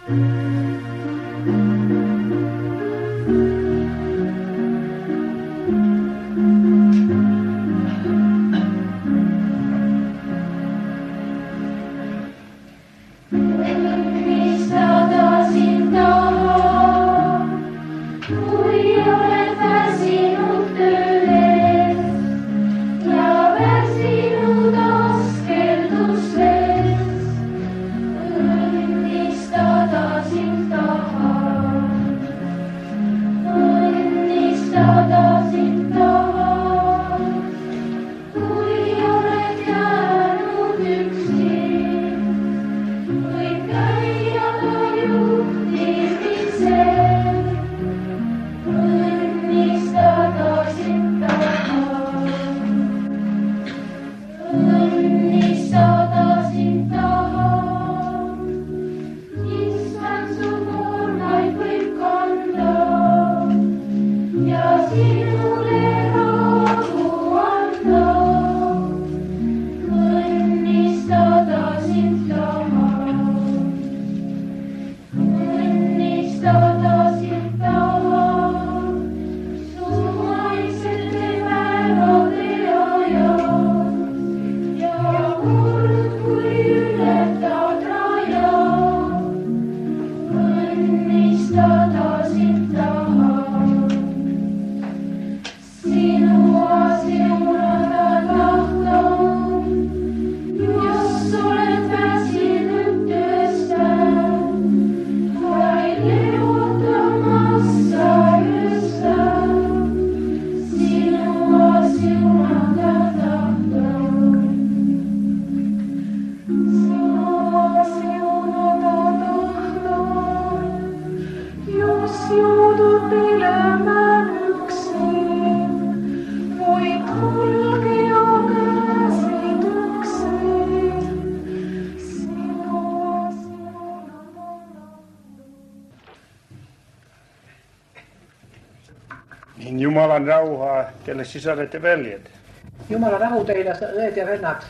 Niin Jumalan rauhaa teille sisaret ja veljet. Jumalan rahu teille, veet ja vennat.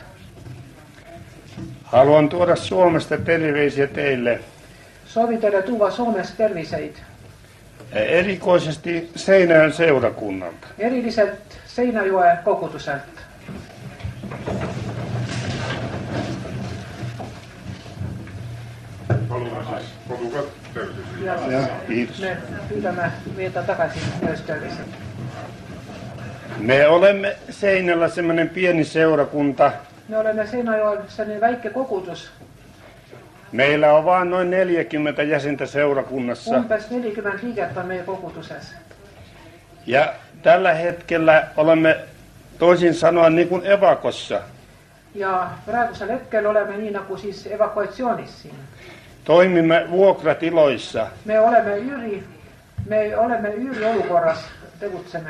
Haluan tuoda Suomesta terveisiä teille. Soovin teille tuoda Suomesta terviseid. Erikoisesti Seinäjoen seurakunnalta. Erilliselt Seinäjoen koguduselt. Ja, kiitos. Me pyydämme viedä takaisin myös terveiset. Me olemme Seinällä semmoinen pieni seurakunta. Me olemme Seinäjoella sellainen väikkä kogudus. Meillä on vain noin 40 jäsentä seurakunnassa. Umpes 40 liikettä on meidän kogudusessa. Ja tällä hetkellä olemme toisin sanoen niin kuin evakossa. Ja praegusel hetkel olemme niin kuin siis evakuationissa. Toimimme vuokratiloissa. Me olemme üüriolukorras tegutsemme.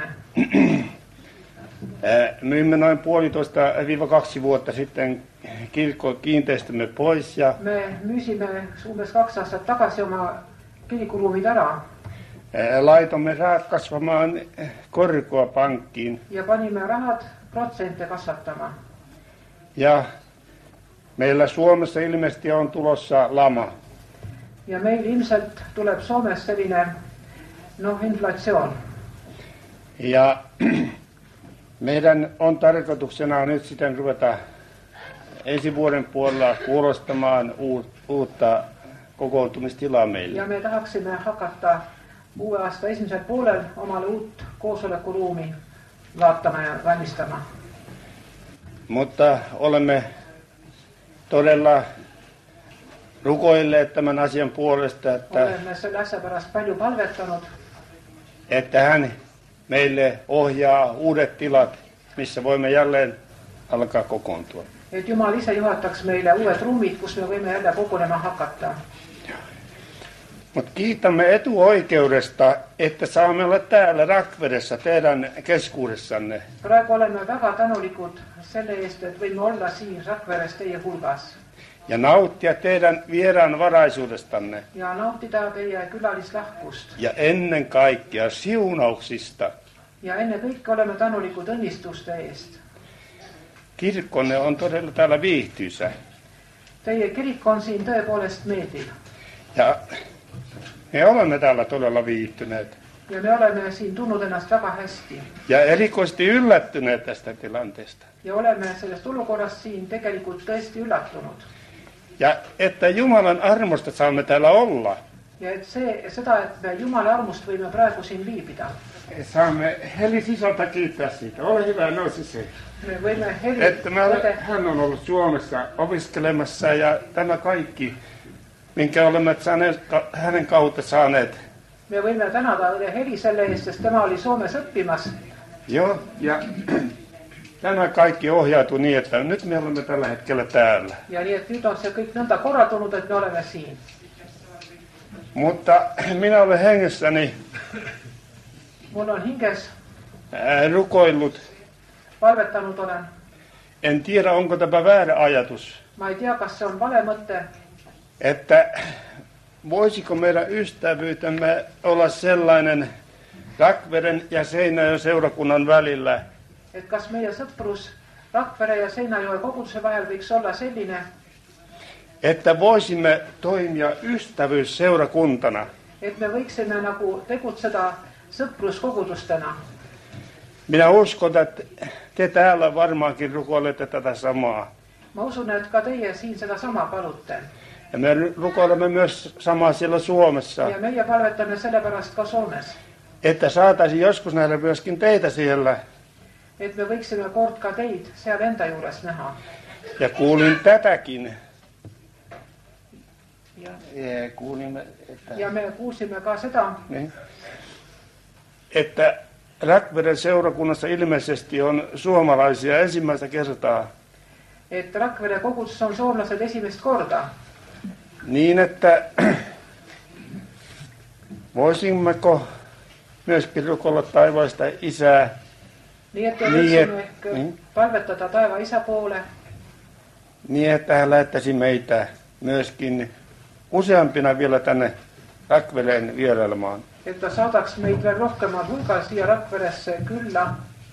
Myimme noin 1,5–2 vuotta sitten kirkkokiinteistömme pois. Ja me myysimme umbes 2 aastat tagasi oma kirikuruumid ära. Laitomme rahat kasvamaan korkoa pankkiin. Ja panimme rahat protsente kasvattamaan. Ja meillä Suomessa ilmeisesti on tulossa lama. Ja meil ilmselt tuleb Suomessa selline inflatsioon. Ja meidän on tarkoituksena nyt sitten ruveta ensi vuoden puolella kuulostamaan uutta kokoontumistilaa meille. Ja me tahaksime hakata uue aasta esimesel poolel omale uut koosolekuruumi vaatama ja valmistama. Mutta olemme todella rukoilleet tämän asian puolesta, olemme selle asja pärast palju palvetanud, että hän meille ohjaa uudet tilat, missä voimme jälleen alkaa kokoontua. Et Jumal ise juhataks meille uued ruumid, kus me võime jälle kogunema hakata. Mutta kiitämme etuoikeudesta, että saamme olla täällä Rakveressa teidän keskuudessanne. Praegu oleme väga tänulikud selle eest, et võime olla siin Rakveres teie hulgas. Ja nauttia teidän vieraanvaraisuudestanne. Ja nauttia teie külalislahkust. Ja ennen kaikkea siunauksista. Ja ennen kaikkea olemme tänulikud õnnistuste eest. Kirkkonne on todella täällä viihtyisä. Teie kirik on siin tõepoolest meeldiv. Ja me olemme täällä todella viihtyneet. Ja me oleme siin tundnud ennast väga hästi. Ja erikoisesti yllättyneet tästä tilanteesta. Ja oleme sellest olukorrast siin tegelikult tõesti üllatunud. Ja että Jumalan armosta saamme täällä olla. Ja et seda, et me Jumala armust võime praegu siin viibida. Saamme Heli sisältä kiittää siitä. Ole hyvä, nousi se. Me võime Heli... Että hän on ollut Suomessa opiskelemassa ja tämä kaikki, minkä olemme hänen kautta saaneet. Me võime tänada õde Heli selle eest, sest tema oli Soomes õppimas. Joo, ja tämä kaikki ohjautui niin, että nyt me olemme tällä hetkellä täällä. Ja niin, että nyt on se kõik nõnda korraltunut, että me olemme siin. Mutta minä olen hengessäni Mul on hinges rukoillut. palvettanut olen. En tiedä, onko tämä väärä ajatus. Ma ei tea, kas se on vale mõte. Että voisiko meidän ystävyytemme olla sellainen Rakveren ja Seinäjoen seurakunnan välillä, Et kas meie sõprus Rakvere ja Seinäjoe koguduse vahel võiks olla selline, että voisimme toimia ystävyysseurakuntana. et me võiksime nagu tegutseda sõpruskogudustena. Minä uskon, että te täällä varmaankin rukoilette tätä samaa. Ma usun, et ka teie siin seda sama palutte. Ja me rukoilemme myös samaa siellä Suomessa, Ja meie palvetame sellepärast ka Soomes. että saataisiin joskus nähdä myöskin teitä siellä. Et me võiksime kord ka teid seal enda juures näha. Ja kuulin tätäkin. Ja me kuulsime ka seda, Niin, että Rakveren seurakunnassa ilmeisesti on suomalaisia ensimmäistä kertaa. et Rakvere koguduses on soomlased esimest korda. Niin, että voisimmeko myöskin rukoilla taivaista Isää, Nii et me Nii võiksime et- ehk nii. palvetada taeva isa poole, niin että hän lähettäisi meitä myöskin useampina vielä tänne Rakvereen vierailemaan. et ta saadaks meid veel rohkemal hulgal siia Rakveresse külla.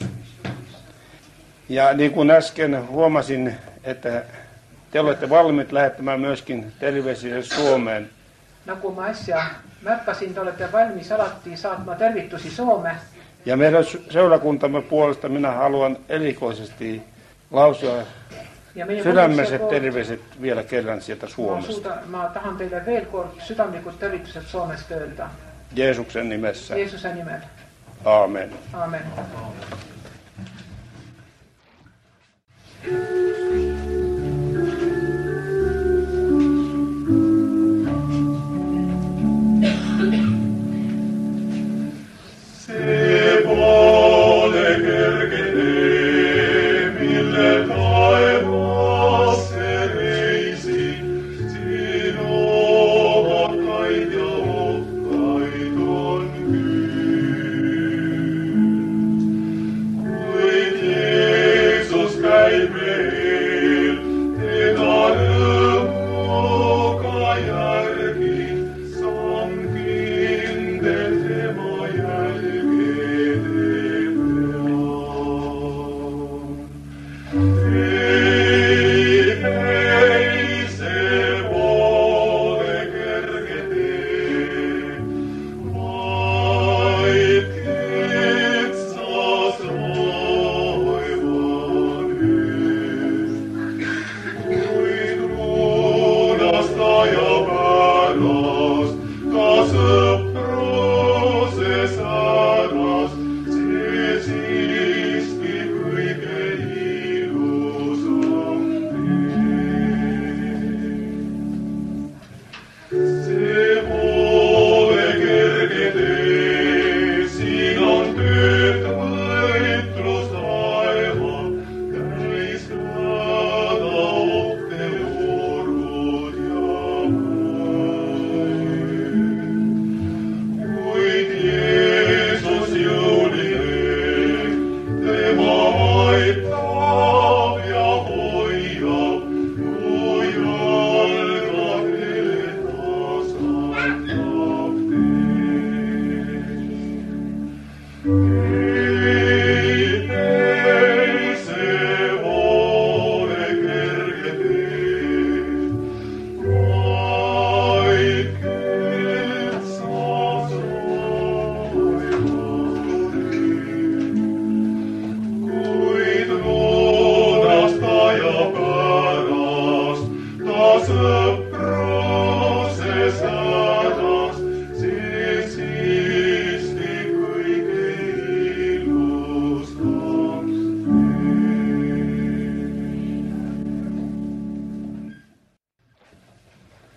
Ja niin kuin äsken huomasin, että te olette valmiit lähettämään myöskin terveisiä Suomeen. Nagu ma äsja märkasin, te olete valmis alati saatma tervitusi Soome. Ja meidän seurakuntamme puolesta minä haluan erikoisesti lausua Ja meie sydämelliset koguduse poolt terveiset vielä kerran sieltä Suomesta. ma tahan teile veel kord südamlikud tervitused Soomest öelda. Jeesuksen nimessä. Jeesuse nimel. Aamen. Aamen. Se pole kerkenee, mille taivas se reisi, siin ohkaid ja ohkaid on kyyn.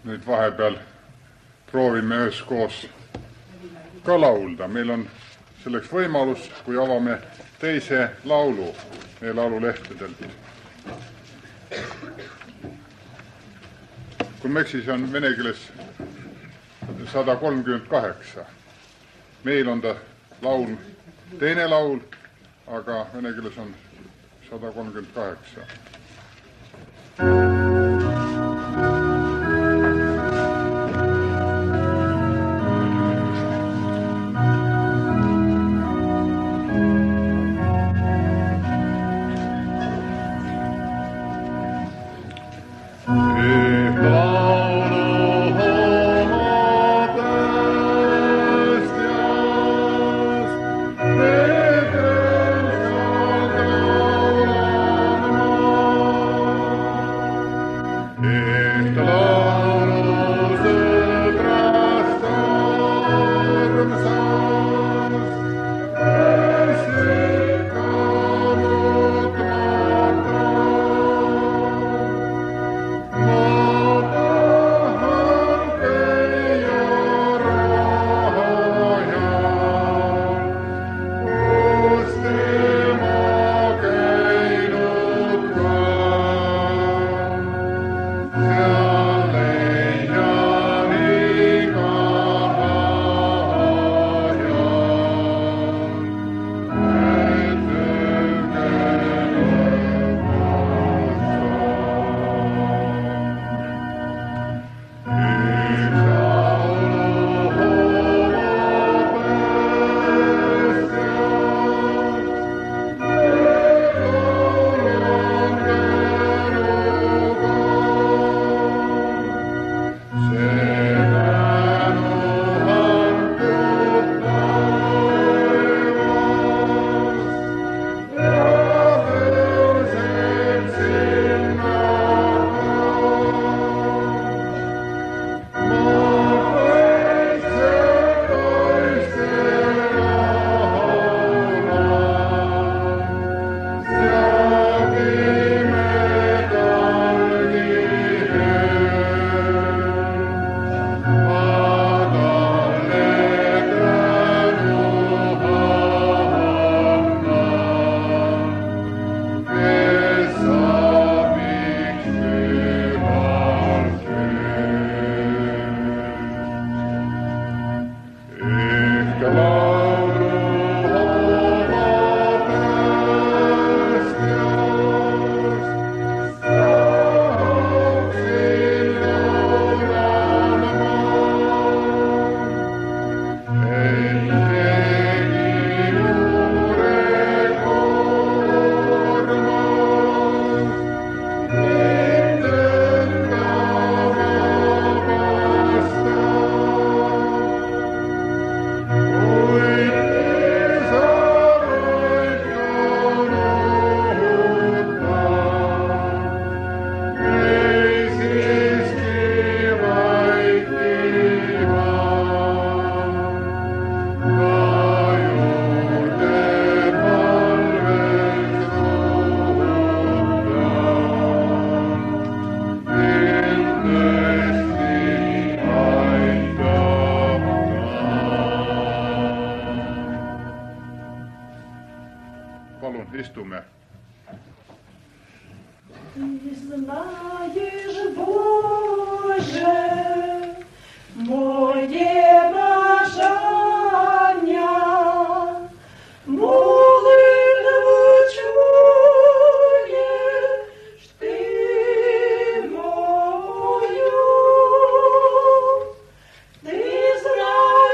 nüüd vahepeal proovime üheskoos ka laulda. Meil on selleks võimalus, kui avame teise laulu meie laululehtedelt. Kui ma eksis, on vene keeles 138. Meil on ta laul, teine laul, aga vene keeles on 138.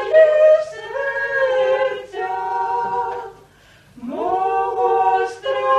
Mostrar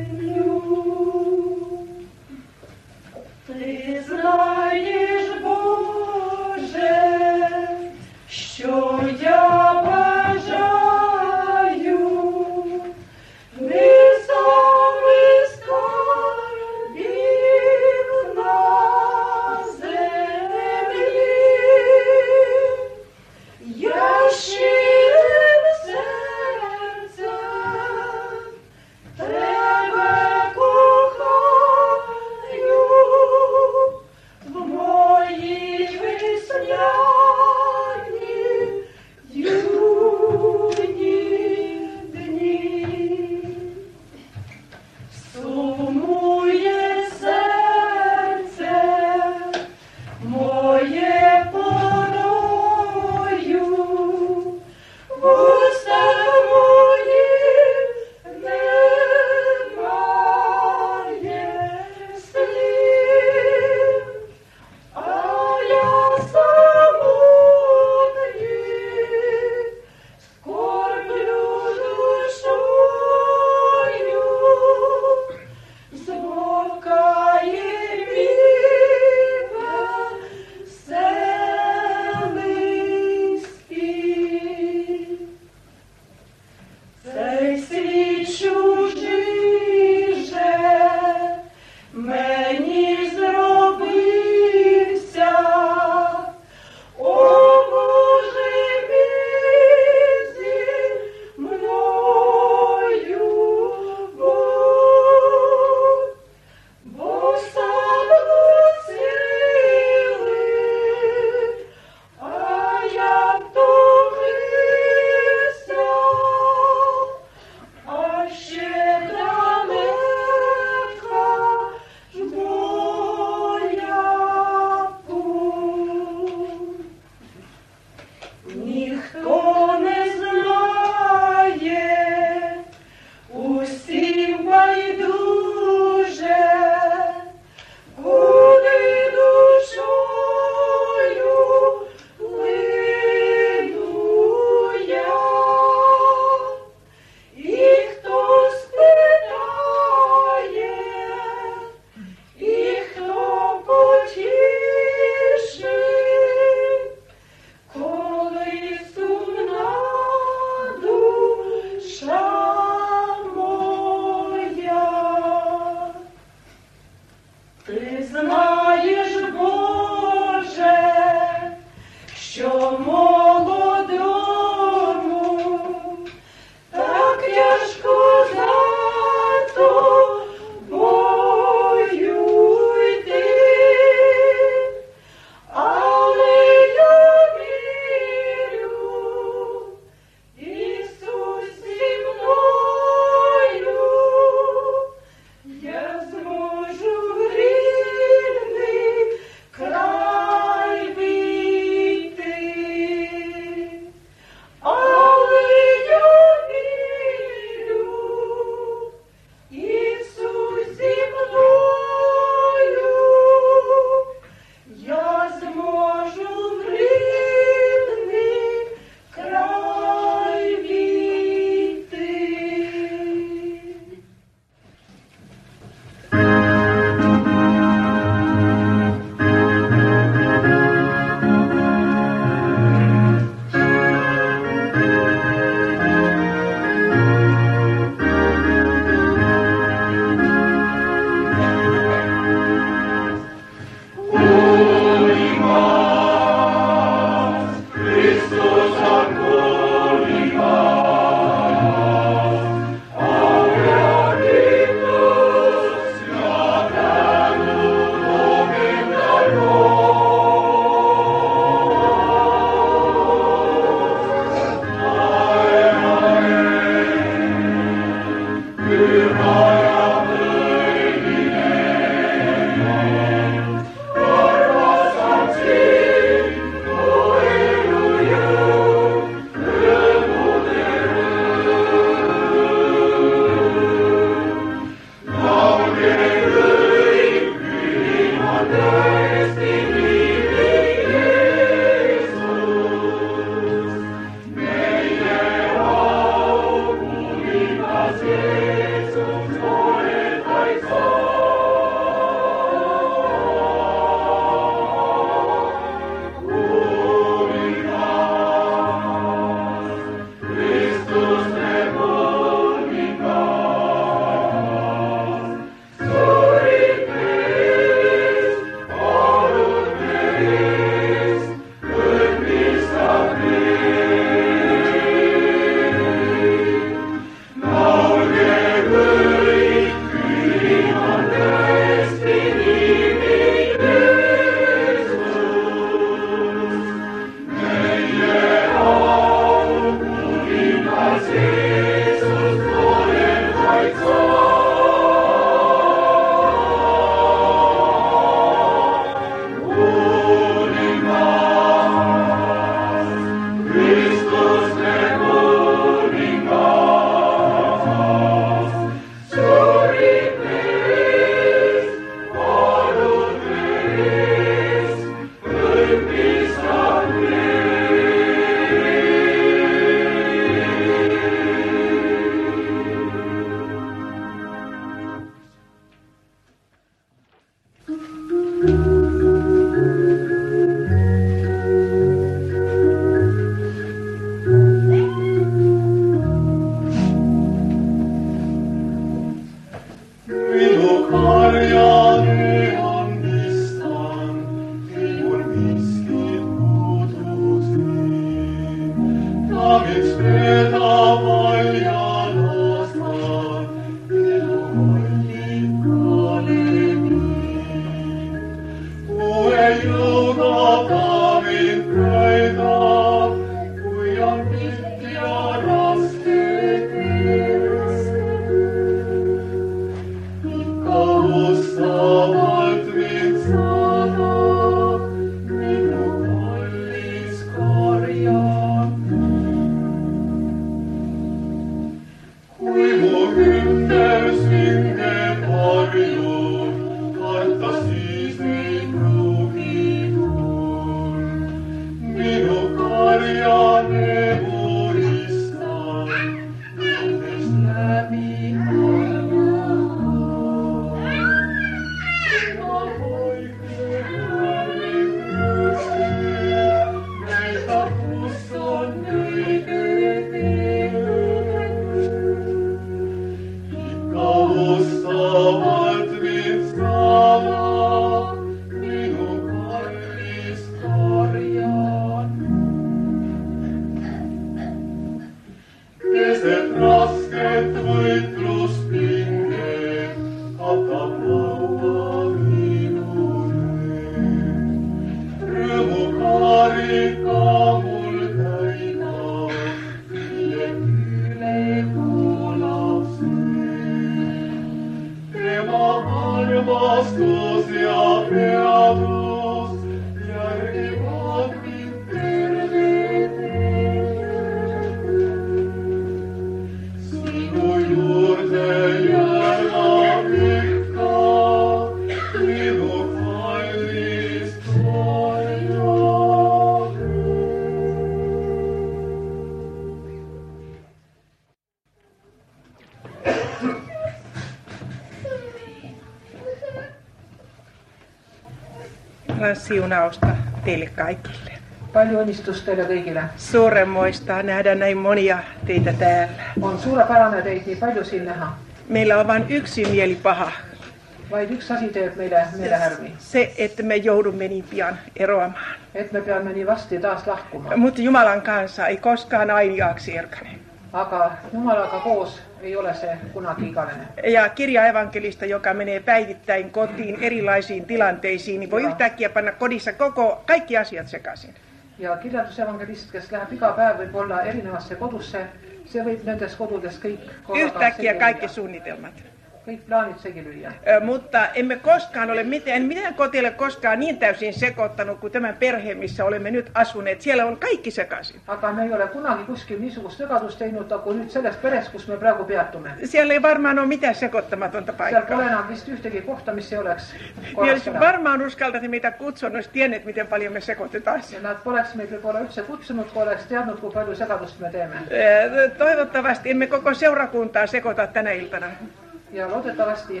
Siunausta teille kaikille. Palju õnnistust teile kõigile. Suuremmoista nähdä näin monia teitä täällä. On suurepärane teid nii palju siin näha. Meillä on vain yksi mieli paha. Vaid üks asi teeb meile meelehärmi. Se, että me joudumme niin pian eroamaan. Et me peame nii vasti taas lahkumaan. Mutta Jumalan kanssa ei koskaan ainiaaksi erkane. Aga Jumalaga koos ei ole se kunagi igalene. Ja kirjaevankelista, joka menee päivittäin kotiin erilaisiin tilanteisiin, niin voi yhtäkkiä panna kodissa kaikki asiat sekaisin. Ja kirjandusevangelist, kes läheb iga päev võib olla erinevasse kodusse, se võib nendes kodudes kõik yhtäkkiä kaikki suunnitelmat. Kõik plaanit segi lüüa. Mutta emme koskaan ole mitään koti ole koskaan niin täysin sekoittanut kuin tämän perheen, missä olemme nyt asuneet. Siellä on kaikki sekaisin. Aga me ei ole kunagi kuskil niisugust segadust teinud, kuin nyt selles peres, kus me praegu peatume. Siellä ei varmaan ole mitään sekoittamatonta paikkaa. Siellä pole enam vist ühtegi kohta, mis ei oleks korras. Varmaan uskaltaisi meitä kutsua, olisi tienneet, miten paljon me sekoitetaan. Ja nad poleks meid võib-olla üldse kutsunud, kui oleks teadnud, kui palju segadust me teeme. Toivottavasti emme koko seurakuntaa sekoita tänä iltana. Ja loodetavasti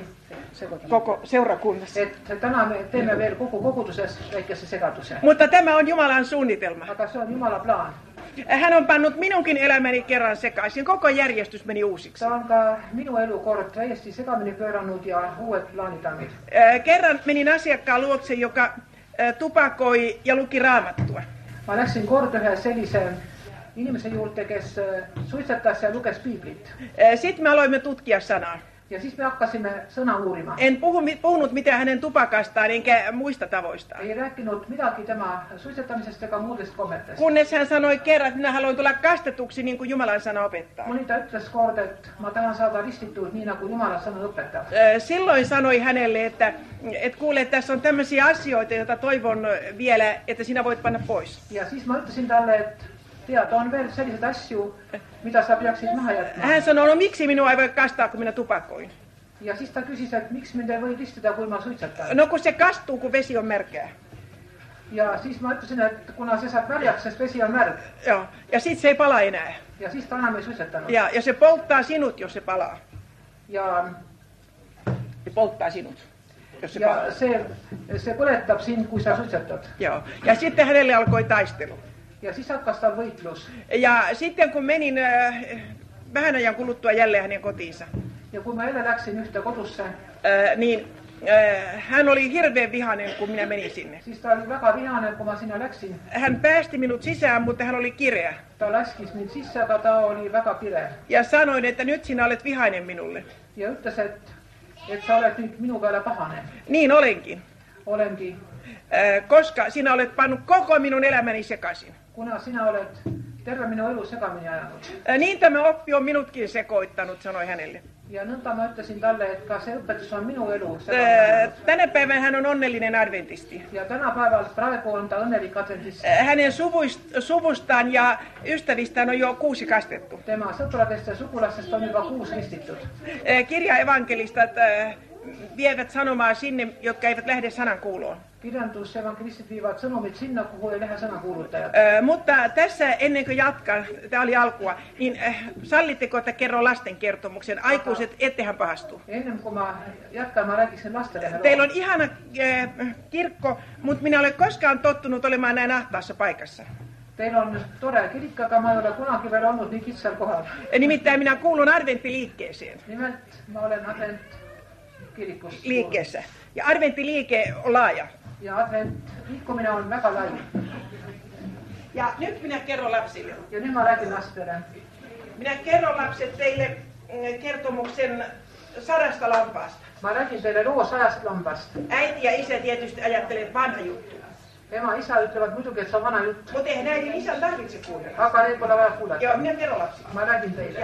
koko seurakunnassa. Et täna me teemme veel koko koguduses väikese segaduse. Mutta tämä on Jumalan suunnitelma. Aga se on Jumala plaan. Hän on pannut minunkin elämäni kerran sekaisin. Koko järjestys meni uusiksi. Se on ka minu elukord täiesti segamini pööranud ja uudet plaanid andnud. Kerran menin asiakkaan luokse, joka tupakoi ja luki raamattua. Ma läksin kord ühe sellise inimese juurde, kes suitsetas ja luges piiblit. Sitten me aloimme tutkia sanaa. Ja siis me hakkasimme sõna uurima. En puhunut mitään hänen tupakastaan enkä muista tavoista. Ei rääkinud midagi tema suitsetamisesta ega muudest kommentest. Kunnes hän sanoi kerran, että minä haluan tulla kastetuksi niin kuin Jumalan sana opettaa. Kuni ta ütles kord, että ma tahan saada ristituud niin kuin Jumalan sana õpetab. Silloin sanoi hänelle, että kuule, tässä on tämmöisiä asioita, joita toivon vielä, että sinä voit panna pois. Ja siis ma ütlesin talle, että tead, on veel sellised asju, mida sa peaksid maha jätma. Hän sanoi, no miksi minua ei voi kastaa, kun minä tupakoin? Ja siis ta küsis, että miksi mind ei voi ristida, kui ma suitsetan. No kun se kastuu, kun vesi on märkää. Ja siis ma ütlesin, että kuna se saab märjaks, sest vesi on märg. Joo, ja sit se ei pala enää. Ja siis ta enam ei suitsetanud. Ja se polttaa sinut, jos se palaa. Ja se polttaa sinut. Se ja se põletab sind, kui sa suitsetad. Joo, ja sitten hänelle alkoi taistelu. Ja siis hakkas tal võitlus. Ja sitten kun menin vähän ajan kuluttua jälleen hänen kotiinsa. Ja kun mä jälle läksin yhtä kodussa. Niin hän oli hirveän vihainen, kun minä menin sinne. Siis ta oli väga vihainen, kun mä sinne läksin. Hän päästi minut sisään, mutta hän oli kireä. Ta laskis mind sisse, aga ta oli väga kireä. Ja sanoin, että nyt sinä olet vihainen minulle. Ja ütles, että sä olet nyt minun peale pahane. Niin olenkin. Olenkin. Koska sinä olet pannut koko minun elämäni sekaisin. Kuna sinä olet terve minun elu sekamini ajanut. Niin tämä oppi on minutkin sekoittanut, sanoi hänelle. Ja nõnda mä ütlesin talle, että ka se õpetus on minu elu sekamini ajanut. Tänä päivänä hän on onnellinen adventisti. Ja tänä päivällä praegu on ta õnnelik adventisti. Hänen suvustaan ja ystävistään on jo 6 kastettu. Tema sõpradest ja sugulastest on juba 6 ristitud. Kirjaevankelistat vievät sanomaa sinne, jotka eivät lähde sanan kuuloon. Kirjantuussevan kristit viivät sanomit sinne, kun ei lähde sanakuuluttajat. Mutta tässä ennen kuin jatkan, tämä oli alkua, niin sallitteko, että kerron lasten kertomuksen? Aikuiset, ettehän pahastu. Ennen kuin mä jatkan, mä rääkin sen lastelle. Teillä on ihana kirkko, mutta minä olen koskaan tottunut olemaan näin ahtaassa paikassa. Teillä on todella kirkko, joka mä en ole kunakin vielä ollut niin kitsal kohdalla. Nimittäin minä kuulun adventtiliikkeeseen. Nimet, mä olen Advent kirikossa. Liikkeessä. Ja adventtiliike on laaja. Ja Advent liikkuminen on väga laaja. Ja nyt minä kerron lapsille. Ja nyt mä rääkin lastelle. Minä kerron lapset teille kertomuksen 100 lampaasta. Mä rääkin teille loo 100 lampasta. Äiti ja isä tietysti ajattelevat vanha juttu. Ema ja isä ytlevät muidugi, että se on vanha juttu. Mutta eihän äidin isän tarvitse kuunnella. Aga ei pole vaja kuulata. Joo, minä kerron lapsille. Mä rääkin teille.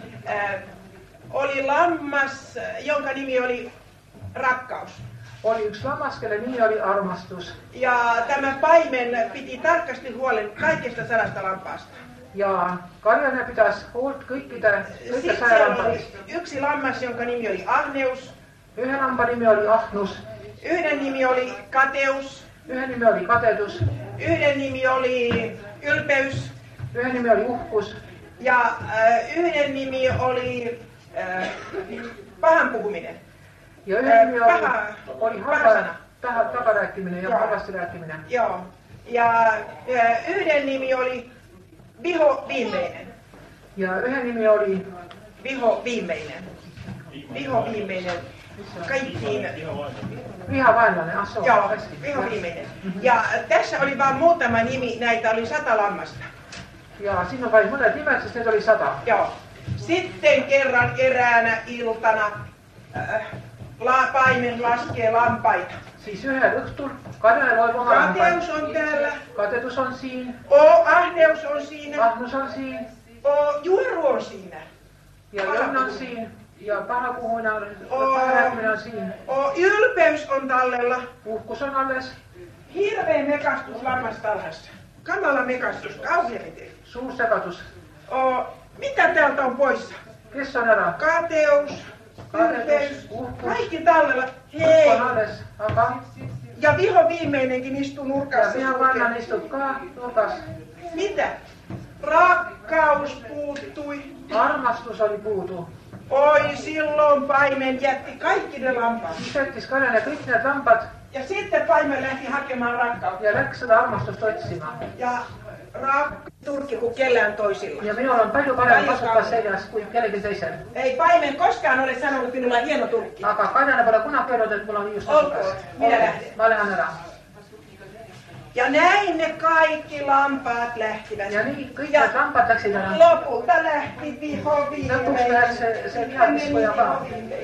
Oli lammas, jonka nimi oli Rakkaus. Oli yksi lammas, kelle nimi oli Armastus. Ja tämä paimen piti tarkasti huolen kaikista 100 lampaasta. Ja karjana pitäisi huolta kaikista Sitten siellä oli yksi lammas, jonka nimi oli Ahneus. Yhden lampan nimi oli Ahnus. Yhden nimi oli Kateus. Yhden nimi oli Katetus. Yhden nimi oli Ylpeys. Yhden nimi oli Uhkus. Ja yhden nimi oli pahan puhuminen. Ja yhden nimi oli, Pahasana. takarääkkiminen ja halvasti rääkkiminen. Joo. Ja yhden nimi oli viho viimeinen. Ja yhden nimi oli Viho viimeinen. Viho viimeinen. Kaikkiin. vihavainlainen. Joo, viho viimeinen. Ja tässä oli vain muutama nimi, näitä oli 100 lammasta. Ja siinä on vain monet nimet, siis niitä oli 100. Joo. Sitten kerran eräänä iltana paimen laskee lampaita. Siis yhden yktul, karjalle voi oma Kateus on täällä. Katetus on siinä. Ahneus on siinä. Ahnus on siinä. Juoru on siinä. Ja Jonna on siinä. Ja pahapuhuinen on siinä. Ylpeys on tallella. Uhkus on alles. Hirveä mekastus lammastarhassa. Kamala mekastus, kauhea miten. Suussekatus. Mitä täältä on poissa? Kes on ära? Kateus, ylpeys, uhkus. kaikki tallella. Hei! On alles. Aga. Ja viho viimeinenkin istuu Ja nurkassa. vihavannan istut ka nurkas. Mitä? Rakkaus puuttui. Armastus oli puutu. Oi, silloin paimen jätti kaikki ne lampaat. Isättis karjalle kõik need lambad Ja sitten paimen lähti hakemaan rakkautta. ja läks seda armastust otsima. Ja turkki kuin kellään toisilla. Ja minul on palju parem kasutada seljas kui kellelgi teisel. Ei paimen koskaan ole sanonut, että minulla on hieno turkki. Aga karjane pole kunagi öelnud, et mul on just Olkoon, minä lähden. Ma lähen ära. Ja näin ne kaikki lampaat lähtivät. Ja nii kõik need lambad läksid ära. Lopulta lähti viho Lõpuks läks se vihakiskuja ka.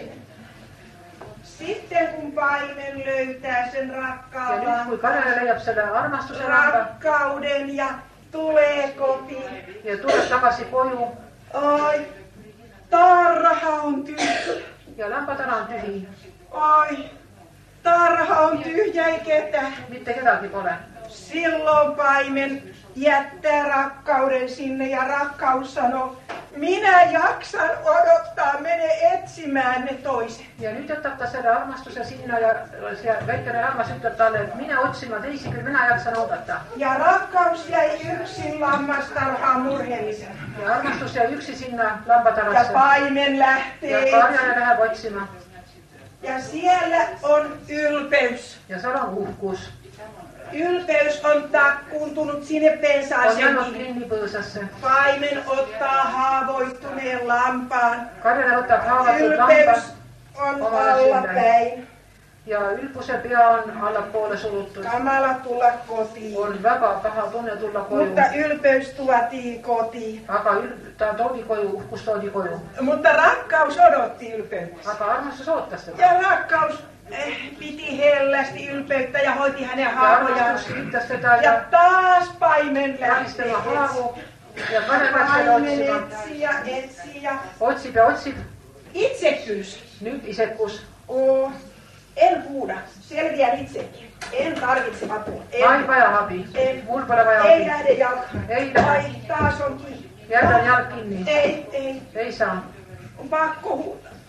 Sitten kun paimen löytää sen Ja nüüd, rakkauden, kui karjane leiab selle armastuse lamba rakkauden ja tulee kotiin. ja tuleb tagasi koju Oi, tarha on tyhjä. ja lambatara on tühi, Oi, tarha on tyhjä ei ketään. mitte kedagi pole. Silloin paimen jättää rakkauden sinne ja rakkaus sanoo, minä jaksan odottaa, mene etsimään ne toiset. Ja nüüd jätab ta selle armastuse sinna ja see väikene lammas ütleb talle, et mine otsima teisi, küll mina jaksan oodata. Ja rakkaus jäi yksin lammastarhaan murheellisena. Ja armastus jäi yksi sinna Ja lambatarasse. paimen lähtee Ja karjane läheb otsima. ja siellä on ylpeys. Ja seal on uhkus. Ylpeys on takkuuntunut sinne On pensaaseen. jäänud kinni põõsasse. Paimen ottaa haavoittuneen lampaan. Karjane võtab haavatud lamba Ylpeys on allapäin. ja ülbuse pea on allapoole surutud. Kamala tulla kotiin. On väga paha tunne tulla koju. Mutta ylpeys tuotiin kotiin. Aga ta toodi koju, uhkus toodi koju. Mutta rakkaus odotti ylpeyttä. Aga armastus ootas teda. Ja rakkaus piti hellästi ylpeyttä ja hoiti hänen Ja haavojaan. armastus kiittäis teda Ja ja taas paimen lähtis lähti. tema haavu. Ja karjane läks seda Paimen otsima. etsi ja Otsib ja otsib. itsekkyys. Nüüd isekus. En huuda, selviän itsekin. En tarvitse apua. Ma ei vaja abi. Mul pole vaja Ei abi. lähde jalka. Ei lähde. Ai, taas on kiinni. Jätän jalg kinni. Ei. Ei saa. On pakko huutaa.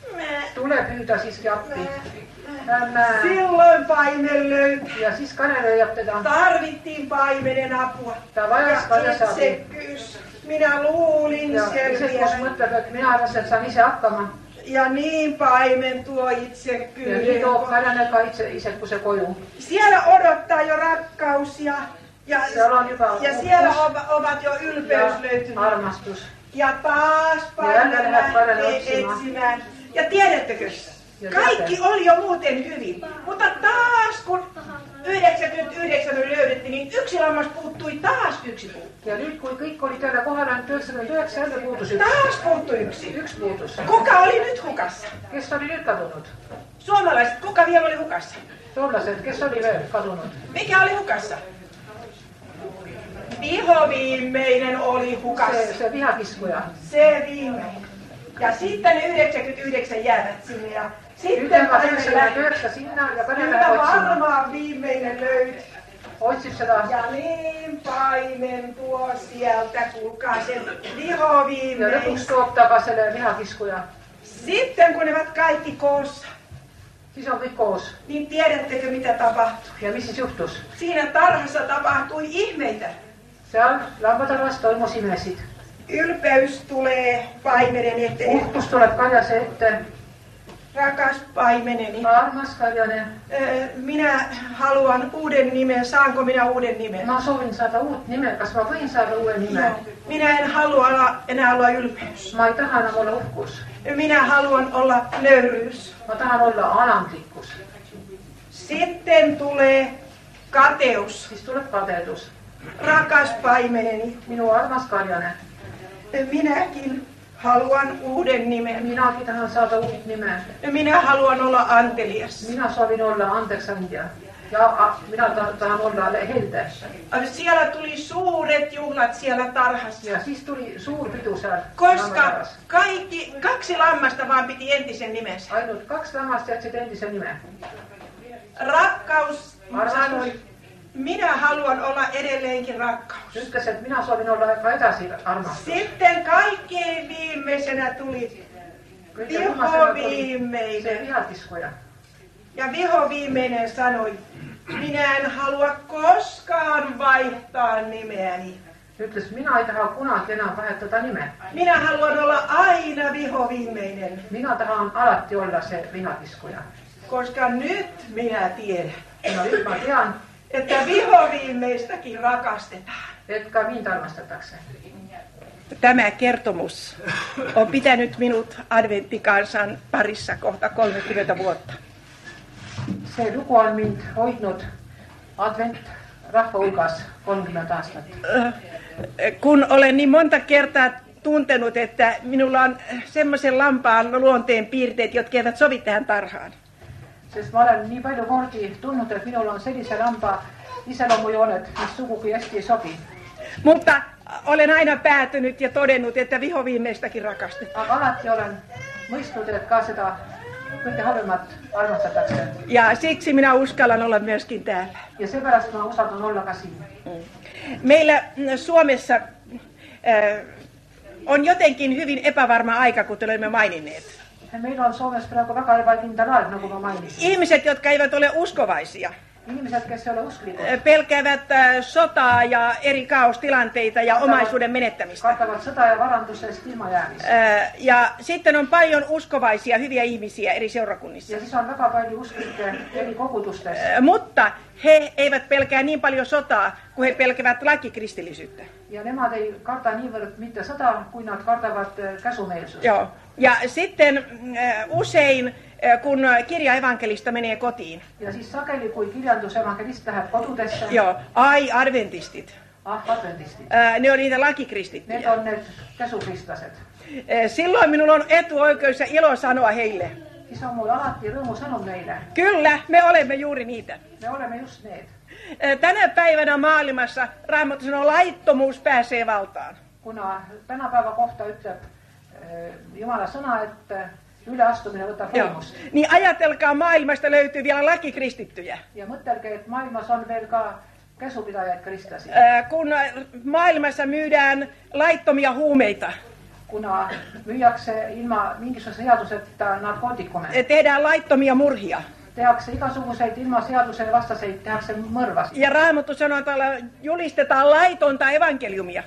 Tule pyytä siski appi. Silloin paimen löytyi. Ja siis kanelöijätetään. Tarvittiin paimenen apua. Tää vajaska ja itsekkyys. Minä luulin selviävän. Minä arvasin, että saan itse hakkaamaan. Ja niin paimen tuo Ja itsekkyyden. niin tuo kanelöika itse kun se koju. Siellä odottaa jo rakkaus ja Siellä on hyvä siellä ovat jo ylpeys löytynyt. armastus. Ja taas paimen lähtee etsimään. Ja tiedättekö, kaikki oli jo muuten hyvin. Mutta taas kun 99 löydettiin, niin yksi lammas puuttui, taas yksi puuttui. Ja nyt kun kaikki oli täällä kohdalla, niin 99 puutus yksi. Taas puuttui yksi. Yksi puutus. Kuka oli nyt hukassa? Kes oli nyt kadunut? Suomalaiset, kuka vielä oli hukassa? Tuollaiset, kes oli kadunut? Mikä oli hukassa? Vihoviimeinen oli hukassa. Se vihakiskuja. Se viimeinen. Ja sitten ne 99 jäävät sinne. Ja sitten Yhden 99 sinne ja kyllä kanelöijä varmaan viimeinen löytyi. oitsis se taas. Ja niin paimen tuo sieltä, kuulkaa sen Ja vihoviimein. lopuksi tuottaa se vihakiskuja. Sitten kun ne ovat kaikki koossa, Siis on koos. niin tiedättekö mitä tapahtui? Ja missä juhtus? Siinä tarhassa tapahtui ihmeitä. Siellä lampatarvassa toimos imesit. Ylpeys tulee paimenen eteen. Uhtus tulee kaljase eteen. Rakas paimeneni. Armas kaljanen. Minä haluan uuden nimen. Saanko minä uuden nimen? Mä sovin saada uut nimen, koska mä voin saada uuden nimen. Joo. Minä en halua enää olla ylpeys. Mä ei tahana olla uhkus. Minä haluan olla nöyryys. Mä tahan olla alantikkus. Sitten tulee kateus. Siis tulee kateetus. Rakas paimeneni. Minun armas kaljanen. Minäkin haluan uuden nimen. Minäkin tahan saada uut nimen. Minä haluan olla antelias. Minä sovin olla anteeksantia. Ja minä tahan olla heltä. Siellä tuli suuret juhlat siellä tarhassa. Ja siis tuli suurpitu siellä. Koska kaksi lammasta vaan piti entisen nimensä. Ainut 2 lammasta jätsit entisen nimen. Rakkaus Armastus. sanoi, minä haluan olla edelleenkin rakkaus. Ykkös, että minä sovin olla aika etäsi armastus. Sitten kaikkein viimeisenä tuli vihoviimeinen. Se vihakiskuja. Ja vihoviimeinen sanoi, minä en halua koskaan vaihtaa nimeäni. Nyt minä ei tahan kunaan enää vaihtaa tätä nimeä. Minä haluan olla aina vihoviimeinen, Minä tahan alatti olla se vihakiskuja. koska nyt minä tiedän, No nyt mä tiedän, että vihoviimeistäkin rakastetaan. etkä mihin armastetakseen. Tämä kertomus on pitänyt minut adventtikansan parissa kohta 30 vuotta. Se luku on minut hoitnut advent rahvaulkas 30 astetta. Kun olen niin monta kertaa tuntenut, että minulla on semmoisen lampaan luonteen piirteet, jotka eivät sovi tähän tarhaan. Sest mä olen niin paljon korti tunnut, että minulla on sellise lampaa iseloomujuonet, mis sugugi hästi ei sobi. Mutta olen aina päätynyt ja todennut, että vihoviimeistäkin rakastetaan. Aga alati olen mõistnud, et ka seda kõige halvemat armastatakse. Ja siksi minä uskallan olla myöskin täällä. Ja seepärast ma usaldan olla ka siin. Meillä Suomessa on jotenkin hyvin epävarma aika, kuten olemme maininneet. Meillä on Suomessa praegu väga ebakindel aeg, nagu ma mainisin. Ihmiset, jotka eivät ole uskovaisia, Ihmiset, kes ei ole usklikud, pelkäävät sotaa ja eri kaostilanteita ja omaisuuden menettämistä. kartavad sõda ja varandusest ilma jäämist. Ja sitten on paljon uskovaisia, hyviä ihmisiä eri seurakunnissa. Ja siis on väga palju usklikke eri kogudustes. Mutta he eivät pelkää niin paljon sotaa, kuin he pelkävät lakikristillisyyttä. Ja nemad ei karta niivõrd mitte sõda, kui nad kardavad käsumeelsust. Joo. Ja sitten usein, kun kirjaevankelista menee kotiin, Ja siis sageli, kui kirjandusevangelist läheb kodudesse, joo, ai adventistit, adventistit, ne on niitä need lakikristittyjä. on need käsukristlased. Silloin minulla on etuoikeus ja ilo sanoa heille, Siis on mul alati rõõmusõnum neile. kyllä, me olemme juuri niitä. Me oleme just need. Tänä päivänä maailmassa Raamattu sanoo, laittomuus pääsee valtaan. Kuna tänapäeva kohta ütleb Jumala sõna, että üleastumine võtab võimust. Niin ajatelkaa, maailmasta löytyy vielä lakikristittyjä. Ja mõtelge, et maailmas on veel ka käsupidajaid kristlasi. Kun maailmassa myydään laittomia huumeita, kuna myyakse ilman minkälaista seadusetta narkootikume. Tehdään laittomia murhia. Tehakse ikasuguseid ilman seaduseen vastaseid, tehakse mõrvasti. Ja Raamattu sanoo, että julistetaan laitonta evankeliumia.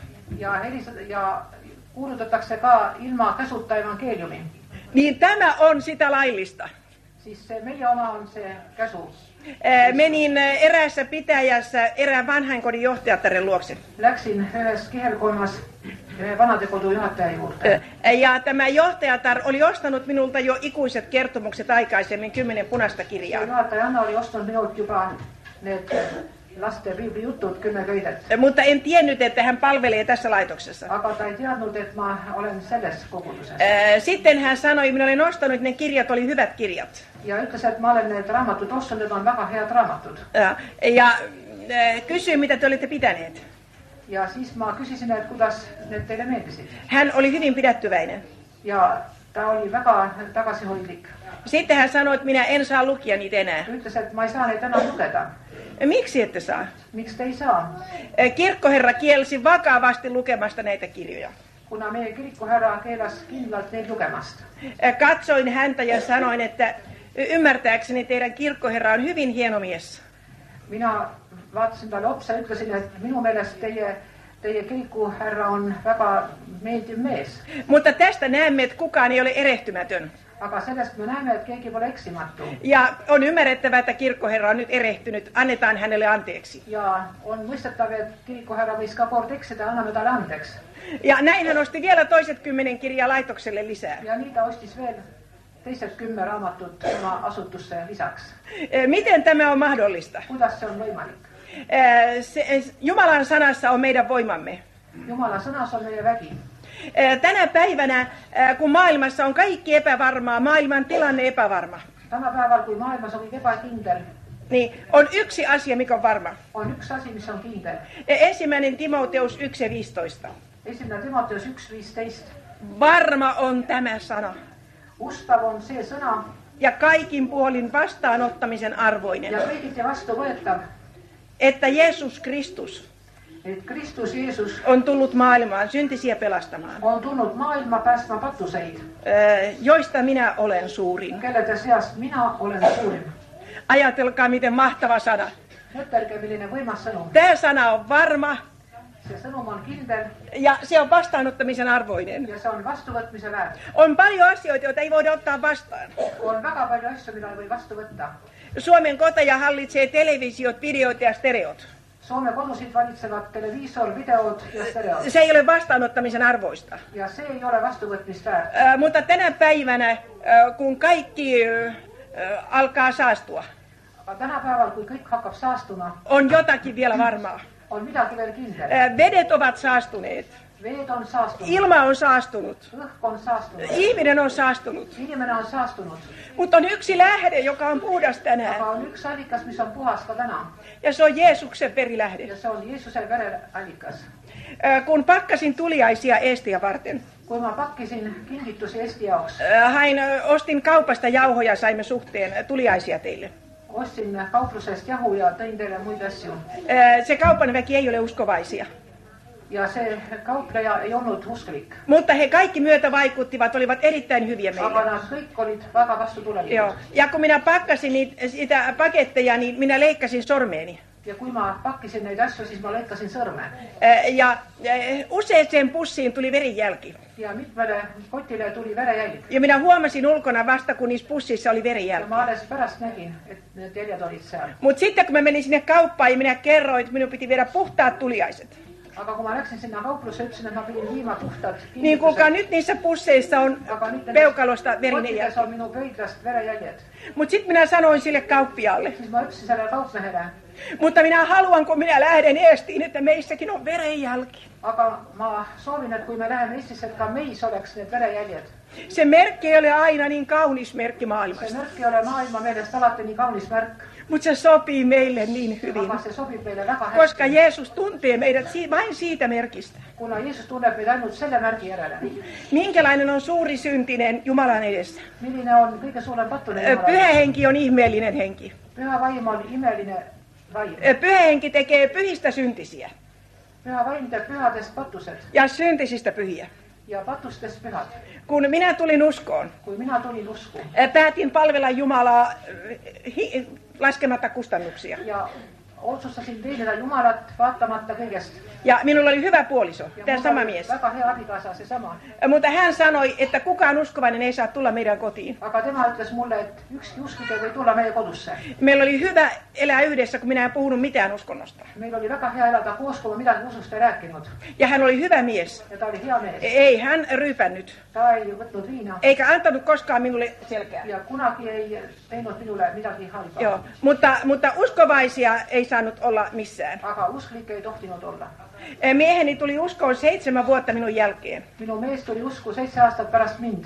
Ja kuulutatakse ka ilman käsutta evankeliumin. Niin tämä on sitä laillista. Siis se meidän oma on se käsu. Menin eräässä pitäjässä erään vanhainkodin johtajattaren luokse. Läksin yhdessä kihelkoimas vanatekodun juhatajan juurteen. Ja tämä johtajatar oli ostanut minulta jo ikuiset kertomukset aikaisemmin 10 punaista kirjaa. Juhataja Anna oli ostanut minulta jopa ne lasten biblijuttut 10 köidet. Mutta en tiennyt, että hän palvelee tässä laitoksessa. Aga ei tiennyt, että mä olen selles koulutuksessa. Sitten hän sanoi, minä olen ostanut ne kirjat, oli hyvät kirjat. Ja ütles, että mä olen ne raamatut ostanut, ne on väga head raamatut. Ja kysyin, mitä te olitte pitäneet. Ja siis mä kysysin, että kuidas ne teille meeltisit. Hän oli hyvin pidättyväinen. Ja tämä oli väga takaisinhoidlik. Sitten hän sanoi, että minä en saa lukia niitä enää. Ütles, että mä ei saa niitä enää luketa. Miksi ette saa? Miksi te ei saa? Kirkkoherra kielsi vakavasti lukemasta näitä kirjoja. Kuna meidän kirkkoherra keilas kindlalt neitä lukemasta. Katsoin häntä ja sanoin, että ymmärtääkseni teidän kirkkoherra on hyvin hieno mies. Minä vaatasin tälle otsa ja ütlesin, että minun mielestä teidän kirkkoherra on väga meeldiv mies. Mutta tästä näemme, että kukaan ei ole erehtymätön. Aga sellest me näemme, että keegi pole eksimattu. Ja on ymmärrettävä, että kirkkoherra on nyt erehtynyt. Annetaan hänelle anteeksi. Ja on muistettava, että kirkkoherra võis ka kord eksida, annamme talle anteeksi. Ja näin hän osti vielä toiset 10 kirjaa laitokselle lisää. Ja niitä ostis veel teised 10 raamatut oma asutusse lisäksi. Miten tämä on mahdollista? Kuidas se on võimalik? Jumalan sanassa on meidän voimamme. Jumalan sanassa on meidän väki. Tänä päivänä, kun maailmassa on kaikki epävarmaa, maailman tilanne epävarma, Tänä päivänä, kun maailmassa on epäkindel, niin on yksi asia, mikä on varma. on yksi asia, missä on kindel. 1. Timoteus 1.15. 1. Timoteus 1.15. Varma on tämä sana. Ustav on se sõna Ja kaikin puolin vastaanottamisen arvoinen. ja kõigiti vastu võetav, Että Jeesus Kristus et Kristus Jeesus on tullut maailmaan syntisiä pelastamaan. on tulnud maailma päästma patuseid, Joista minä olen suurin. kellede seast mina olen suurim. Ajatelkaa, miten mahtava sana. Mõtelge, milline võimas sõnum. Tämä sana on varma See sõnum on kindel ja se on vastaanottamisen arvoinen. ja se on vastuvõtmise väärt. On paljon asioita, joita ei voida ottaa vastaan. On väga palju asju, mida ei voi vastu võtta. Suomen koteja hallitsee televisiot, videot ja stereot. Soome kodusid valitsevat televiisor, videot ja stereot. Se ei ole vastaanottamisen arvoista. Ja se ei ole vastuvõtmist väärt. Mutta tänä päivänä, kun kaikki alkaa saastua, Aga tänä päeval, kui kõik hakkab saastuma, on jotakin vielä varmaa. on midagi veel kindel. Vedet ovat saastuneet. Veed on saastunut. Ilma on saastunut. Õhk on saastunut. Ihminen on saastunut. Inimene on saastunut. Mutta on yksi lähde, joka on puhdas tänään. Aga on üks allikas, mis on puhas ka täna. Ja se on Jeesuksen verilähde. Ja se on Jeesuse veren allikas. Kun pakkasin tuliaisia Eestiä varten, Kui ma pakkisin kingitusi Eesti jaoks, ostin kaupasta jauhoja, saimme suhteen tuliaisia teille. ostsin kauplusest jahu ja tõin teille muid asju. Se kaupan väki ei ole uskovaisia. Ja se kaupleja ei olnud usklik. Mutta he kaikki myötä vaikuttivat, olivat erittäin hyviä Aga meille. nad kõik olid väga vastutulelikud. Joo. Ja kun minä pakkasin sitä paketteja, niin minä leikkasin sormeeni. Ja kui ma pakkisin neid asju, siis ma lõikasin sõrme. Ja useaseen pussiin tuli verijälki. Ja mitmele kotile tuli verejälg. Ja minä huomasin ulkona vasta, kun niissä pussissa oli Ja verijälki. ma alles pärast nägin, et need jäljed olid seal. Mutta sitten kun mä menin sinne kauppaan ja minä kerroin, että minun piti viedä puhtaat tuliaiset. Aga kui ma läksin sinna kauplusse, ütlesin, että mä pidin viima puhtad Niin kuulkaa, nyt niissä pusseissa on Aga nyt peukalosta verinen kottides jälki. on minu pöidlast verejäljet. Mutta sitten minä sanoin sille kauppiaalle, Siis ma ütlesin sellele kaupmehele, mutta minä haluan, kun minä lähden Eestiin, että meissäkin on verenjälki. aga ma soovin, et kui me läheme Eestisse, et ka meis oleks need verejäljet. Se merkki ei ole aina niin kaunis merkki See maailmasta, märk ei ole maailma meelest alati nii kaunis märk, mutta se sopii meille niin hyvin, aga see sobib meile väga koska hästi. Jeesus tuntee meidät vain siitä merkistä. Kuna Jeesus tunneb meid ainult selle märgi järele. Minkälainen on suuri syntinen Jumalan edessä? Milline on kõige suurem pattune Pyhä henki on ihmeellinen henki. Püha vaim on imeline vaim. Pyhä henki tekee pyhistä syntisiä Püha vaim teeb pühadest patused ja syntisistä pyhiä. Ja patustuspäivät. Kun minä tulin uskoon, Kun minä tulin uskoon. Päätin palvella Jumalaa laskematta kustannuksia. Ja otsustasin tehdä Jumalat vaatamatta kaikesta. Ja minulla oli hyvä puoliso, Ja tämä mulla sama oli mies. Väga hea abikaasa, se sama. Mutta hän sanoi, että kukaan uskovainen ei saa tulla meidän kotiin. Aga tema ütles mulle, että ykski usklik ei või tulla meie kodusse. Meillä oli hyvä elää yhdessä, kun minä en puhunut mitään uskonnosta. Meil oli väga hea elada koos, kun ma midagi usust ei rääkinud. Ja hän oli hyvä mies. Ja ta oli hea mees. Ei hän ryypännyt, Ta ei võtnud viina. eikä antanut koskaan minulle selkää. Ja kunagi ei teinud minule midagi halba. Joo, mutta uskovaisia ei saanut olla missään. Aga usklik ei tohtinud olla. Mieheni tuli uskoon 7 vuotta minun jälkeen. Minu mees tuli usku 7 aastat pärast mind.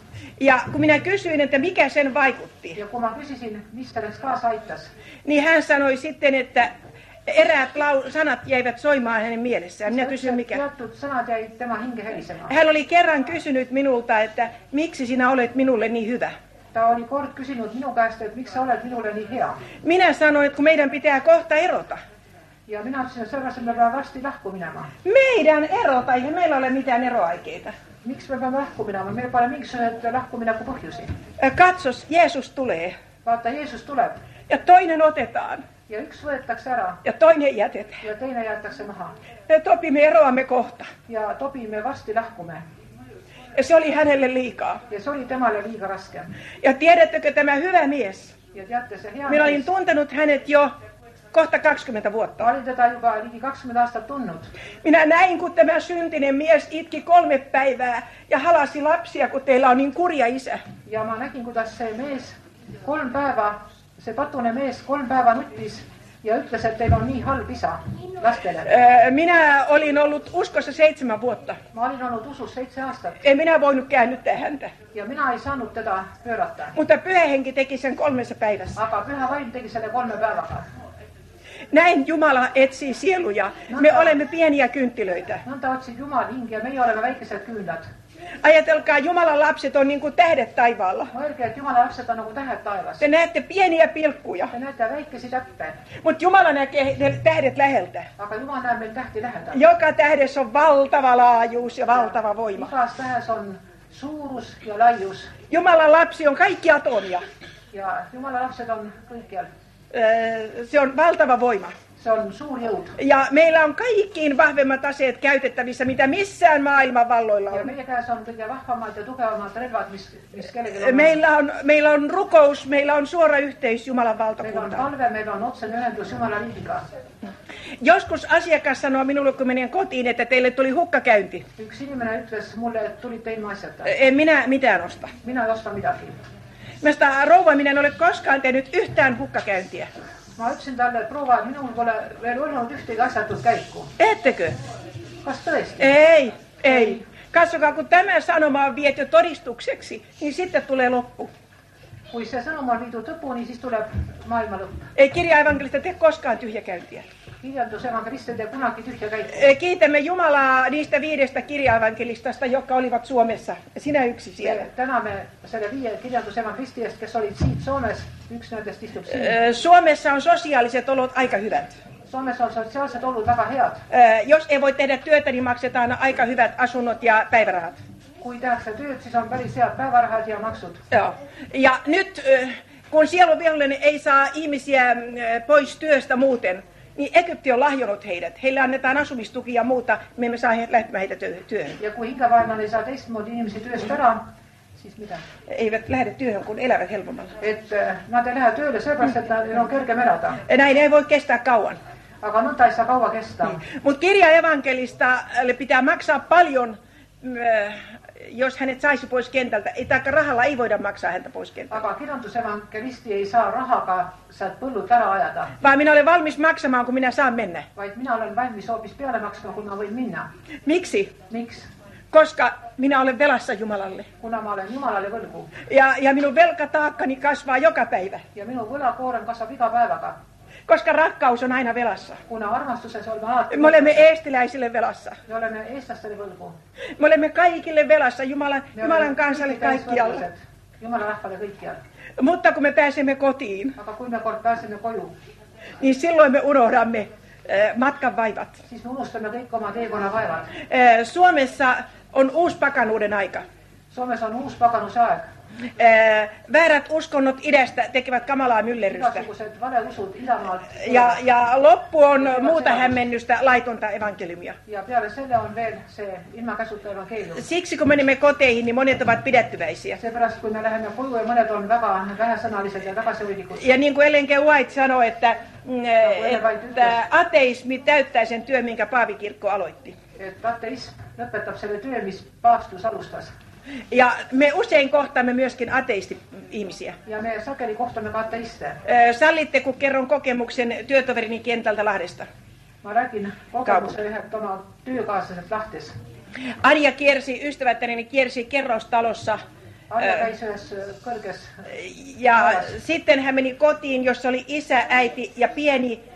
Ja kun minä kysyin, että mikä sen vaikutti, Ja kun ma küsisin, mis sellest kaasa aitas, niin hän sanoi sitten, että eräät sanat jäivät soimaan hänen mielessään. Minä kysyin mikä. teatud sõnad jäid tema hinge helisemaan. Hän oli kerran kysynyt minulta, että miksi sinä olet minulle niin hyvä. Ta oli kord küsinud minu käest, et miks sa oled minule nii hea. Minä sanoin, että kun meidän pitää kohta erota. Ja minä ütlesin, että sellepärast me peame varsti lahku minema. Meidän erota, ei meillä ole mitään eroaikeita. Miks me peame lahku minema? Meil pole mingisugused lahkumineku põhjusi. Katsos, Jeesus tulee Vaata, Jeesus tuleb ja toinen otetaan ja üks võetakse ära ja toinen jätetään. ja teine jäetakse maha. Topi, me eroamme kohta. Ja Topi, me varsti lahkume. Ja se oli hänelle liikaa. Ja se oli temalle liiga raske. Ja tiedättekö tämä hyvä mies? Ja teate, se hea Minä olin mies, tuntenut hänet jo kohta 20 ma vuotta. olin teda juba ligi 20 aastat tundnud. Minä näin, kun tämä syntinen mies itki 3 päivää ja halasi lapsia, kun teillä on niin kurja isä. Ja ma nägin, kuidas see mees 3 päeva, see patune mees 3 päeva nuttis ja ütles, et teil on nii halb isa lastele. Minä olin ollut uskossa 7 vuotta. Ma olin olnud usus 7 aastat En minä voinut käännyttää häntä. ja mina ei saanud teda pöörata. Mutta pyhä henki teki sen 3 päivässä. Aga Püha Vaim tegi selle 3 päevaga. Näin Jumala etsii sieluja. Me olemme pieniä kynttilöitä. Nõnda otsid Jumal hingi ja meie oleme väikesed küünlad. Ajatelkaa, Jumalan lapset on niin kuin tähdet taivaalla. Mõelge, et Jumala lapsed on nagu tähed taevas. Te näette pieniä pilkkuja, Te näete väikesi täppe, mutta Jumala näkee ne tähdet läheltä. aga Jumal näeb meil tähti lähedal. Joka tähdessä on valtava laajuus ja valtava voima. Igas tähes on suurus ja laius Jumalan lapsi on kaikki atomia. ja Jumala lapsed on kõikjal. Se on valtava voima. Se on suur jõud. Ja meillä on kaikkiin vahvemmat aseet käytettävissä, mitä missään maailman valloilla Ja on. meie käes on kõige vahvamad ja tugevamad relvad, mis kellelgi on. Meillä on rukous, meillä on suora yhteys Jumalan Meil on valtakuntaan. palve, meil on otsene ühendus Jumala riigiga. Joskus asiakas sanoo minulle, kun menen kotiin, että teille tuli hukkakäynti. Üks inimene ütles mulle, et tulitte ilma asjata. En minä mitään osta. Mina ei osta midagi. Mä sanoin, rouva, minä en ole koskaan tehnyt yhtään hukkakäyntiä. Ma ütlesin talle, et proua, et minul pole veel olnud ühtegi asjatut käiku. Ettekö? Kas tõesti? Ei. Katsokaa, kun tämä sanoma on viety todistukseksi, niin sitten tulee loppu. Kui see sõnum on viidud lõpuni, siis tuleb maailma lõpp. Ei kirja-evankelista tee koskaan tyhjäkäyntiä. Kirjandus evankelist ei tee kunagi tühja käiku. Kiitämme Jumalaa niistä 5 kirja-evankelistasta, jotka olivat Suomessa. Sinä yksi siellä. Me täname selle 5 kirjandusevankelisti eest, kes olid siit Soomes. Üks nendest istub siin. Suomessa on sosiaaliset olot aika hyvät. Soomes on sotsiaalsed olud väga head. Jos ei voi tehdä työtä, niin maksetaan aika hyvät asunnot ja päivärahat. Kui tehakse tööd, siis on päris head päevarahad ja maksud. Joo. Ja nyt, kun sielunvihollinen ei saa ihmisiä pois työstä muuten, niin Egypti on lahjonut heidät. Heille annetaan asumistuki ja muuta, me emme saa lähtemään heitä työhön. Ja kui hingavaimane ei saa teistmoodi inimesi tööst ära, siis mida? Eivät lähde työhön, kun elävät helpommalla. Et nad ei lähe tööle sellepärast, et neil on kergem elada. Näin ei voi kestää kauan. Aga nõnda ei saa kaua kesta. Mutta kirja-evankelista pitää maksaa paljon, jos hänet saisi pois kentältä. Taikka rahalla ei voida maksaa häntä pois kentältä. Aga kirjandusevankelisti ei saa rahaga sealt põllult ära ajada. Vaan minä olen valmis maksamaan, kun minä saan mennä. Vaid mina olen valmis hoopis peale maksma, kun ma võin minna. Miksi? Miks? Koska minä olen velassa Jumalalle. Kuna ma olen Jumalalle võlgu. Ja minun velkataakkani kasvaa joka päivä. Ja minu võlakoorem kasvab iga päevaga. Koska rakkaus on aina velassa. Kuna armastuses olemme alati. Me olemme eestiläisille velassa. Me olemme eestlastele võlgu. Me olemme kaikille velassa, Jumalan kansalle kaikkialle. Jumala rahvale kõikjal. Mutta kun me pääsemme kotiin, Aga kui me kord pääseme koju, niin silloin me unohdamme matkan vaivat. siis me unustame kõik oma teekonna vaevad. Suomessa on uuspakanuuden aika. Suomessa on uusi pakanusaika. Väärät uskonnot idästä tekevät kamalaa myllerrystä. Ikäsukuiset valeusut idänmaalta. Ja loppu on muuta hämmennystä, laitonta evankeliumia. Ja peale selle on vielä se ilmakäsuttu evankeliumi. Siksi kun menemme koteihin, niin monet ovat pidättyväisiä. Sepärast kun me lähdemme koju ja monet on väga vähäsanalliset ja tagasihoidlikud. Ja niin kuin Ellen G. White sanoi, että ateismi täyttää sen työn, minkä Paavikirkko aloitti. Et ateism lõpetab selle työ, mis paavstus alustas. Ja me usein kohtaamme myöskin ateisti-ihmisiä. Ja me sakeli kohtamme ka ateiste. Sallitte, kun kerron kokemuksen työtoverini kentältä Lahdesta. Mä räägin kokemusta yhdet oma työkaaslaset Lahtes. Anja ystävättärini kiersi kerrostalossa. Anja käis ühes kõrges. Ja sitten hän meni kotiin, jossa oli isä, äiti ja pieni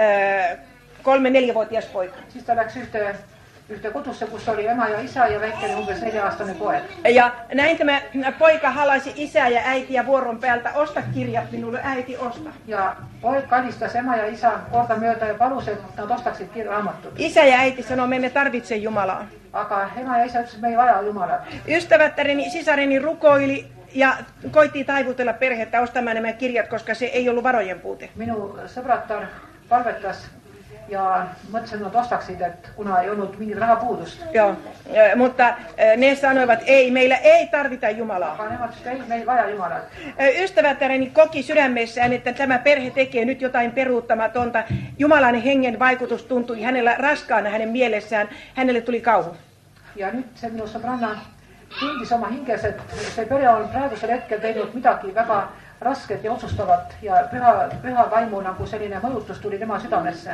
3-4-vuotias poika. Siis ta läks yhtä kodussa, kus oli ema ja isä ja väikkäinen umbes 4-aastane poeg. Ja näin tämä poika halasi isää ja äitiä vuoron päältä, osta kirjat minulle, äiti, osta. Ja poeg kalistas ema ja isä korda myötä ja palus, että nad ostaksid raamatut. Isä ja äiti sanoi, me emme tarvitse Jumalaa. Aga ema ja isä ütles, me ei vaja Jumalat. Ystävättäreni, sisareni rukoili ja koitti taivutella perhettä ostamaan nämä kirjat, koska se ei ollut varojen puute. Minu sõbratar palvetas ja mõtlesin, että ostaksid, että kuna ei ollut mingit rahapuudusta. Joo, mutta ne sanoivat, ei, meillä ei tarvita Jumalaa. Aga nemad ütlesid, ei, me ei vaja Jumalat. Ystävättäreni koki sydämessään, että tämä perhe tekee nyt jotain peruuttamatonta. Jumalan hengen vaikutus tuntui hänellä raskaana hänen mielessään. Hänelle tuli kauhu. Ja nyt se minu sõbranna tundis oma hinges, että se pere on praegusel hetkel teinud midagi väga rasket ja otsustavat ja pyhä vaimuna, kun selline mõjutus tuli tema sydämesse.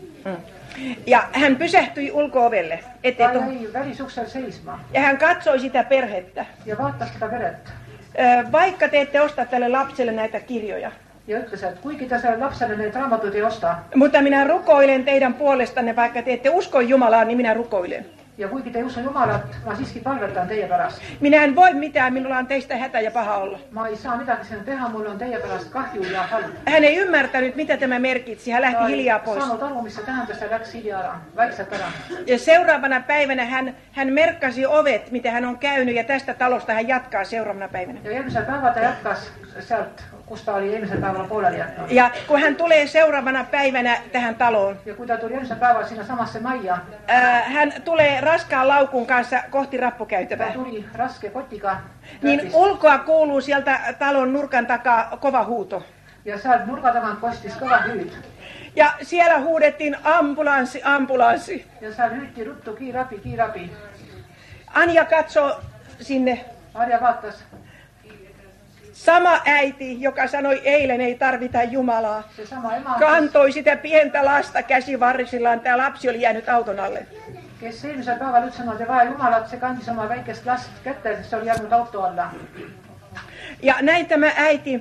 Ja hän pysähtyi ulko-ovelle. Ta jäi välisuksel seisma. Ja hän katsoi sitä perhettä. Ja vaatas sitä perhettä. Vaikka te ette osta tälle lapselle näitä kirjoja. Ja ütles, että kuigi ta selle lapselle neid raamatut ei osta. Mutta minä rukoilen teidän puolestanne, vaikka te ette usko Jumalaan, niin minä rukoilen. Ja kuigi te ei usu Jumalat, ma siiski palvetan teie pärast. Minä en voi mitään, minulla on teistä hätä ja paha olla. Ma ei saa midagi sinna teha, mul on teie pärast kahju ja halb. Hän ei ymmärtänyt, mitä tämä merkitsi. Hän lähti hiljaa pois. Saanut aru, mis se tähendas ja läks hiljaa ära, vaikselt ära. Ja seuraavana päivänä hän merkkasi ovet, mitä hän on käynyt, ja tästä talosta hän jatkaa seuraavana päivänä. Ja eelmisel päeval ta jatkas sealt, kus ta oli eelmisel päeval pooleli jätnud. Ja kun hän tulee seuraavana päivänä tähän taloon, ja kun ta tuli eelmisel päeval sinna samasse majja, hän tulee raskaan laukun kanssa kohti rappukäytävää. Ta tuli raske kotiga. Niin ulkoa kuuluu sieltä talon nurkan takaa kova huuto. Ja sealt nurga tagant kostis kõva hüüd. Ja siellä huudettiin ambulanssi, ambulanssi. Ja seal hüüti ruttu, kiirabi, kiirabi. Anja katsoo sinne. Arja vaatas. Sama äiti, joka sanoi eilen ei tarvita Jumalaa, Se sama ema, kantoi sitä pientä lasta käsivarsillaan. Tämä lapsi oli jäänyt auton alle. kes eelmisel päeval ütles, et ei vaja Jumalat, se kandis oma väikest last kätte, se oli jäänud auto alla. Ja näin tämä äiti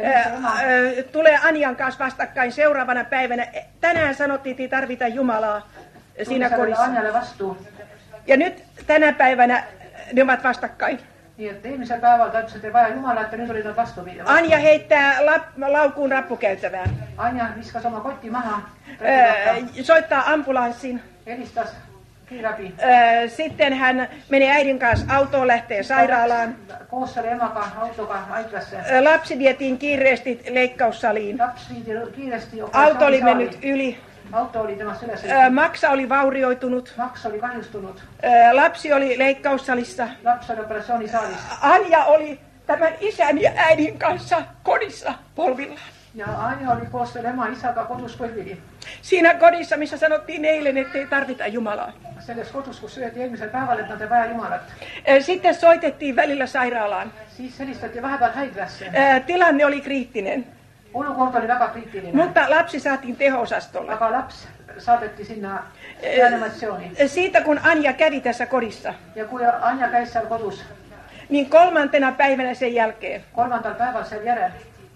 tulee Anjan kanssa vastakkain seuraavana päivänä. Tänään sanottiin, että ei tarvita Jumalaa siinä kodissa. Anjalle vastu. Ja nyt tänä päivänä ne ovat vastakkain. Niin, että eelmisel päeval ta ütles, et ei vaja Jumalaa, että nyt oli nad vastu. Anja heittää laukuun rappukäytävään. Anja viskas oma kotti maha. Soittaa ambulanssin. Helistas kiirabi. Sitten hän menee äidin kanssa autoon, lähtee sairaalaan. Koos selle emaga autoga haiglasse. Lapsi vietiin kiireesti leikkaussaliin. Laps viidi kiiresti. Auto oli mennyt yli. Auto oli temassa üles. Maksa oli vaurioitunut. Maks oli kahjustunut. Lapsi oli leikkaussalissa. Laps oli operatsioonisaalis. Anja oli tämän isän ja äidin kanssa kodissa polvillaan. Ja Anja oli koos selle ema isaga kodus põlvili. Siinä kodissa, missä sanottiin eilen, ettei tarvita Jumalaa. Selles kodus, kus öeldi eelmisel päeval, et nad ei vaja Jumalat. Sitten soitettiin välillä sairaalaan. Siis helistati vahepeal haiglasse. Tilanne oli kriittinen. Olukord oli väga kriittinen. Mutta lapsi saatiin teho-osastolle. Aga laps saadettiin sinna reanimatsiooni. Siitä kun Anja kävi tässä kodissa, Ja kui Anja käis seal kodus, niin 3. päivänä sen jälkeen 3. päeval seal järel,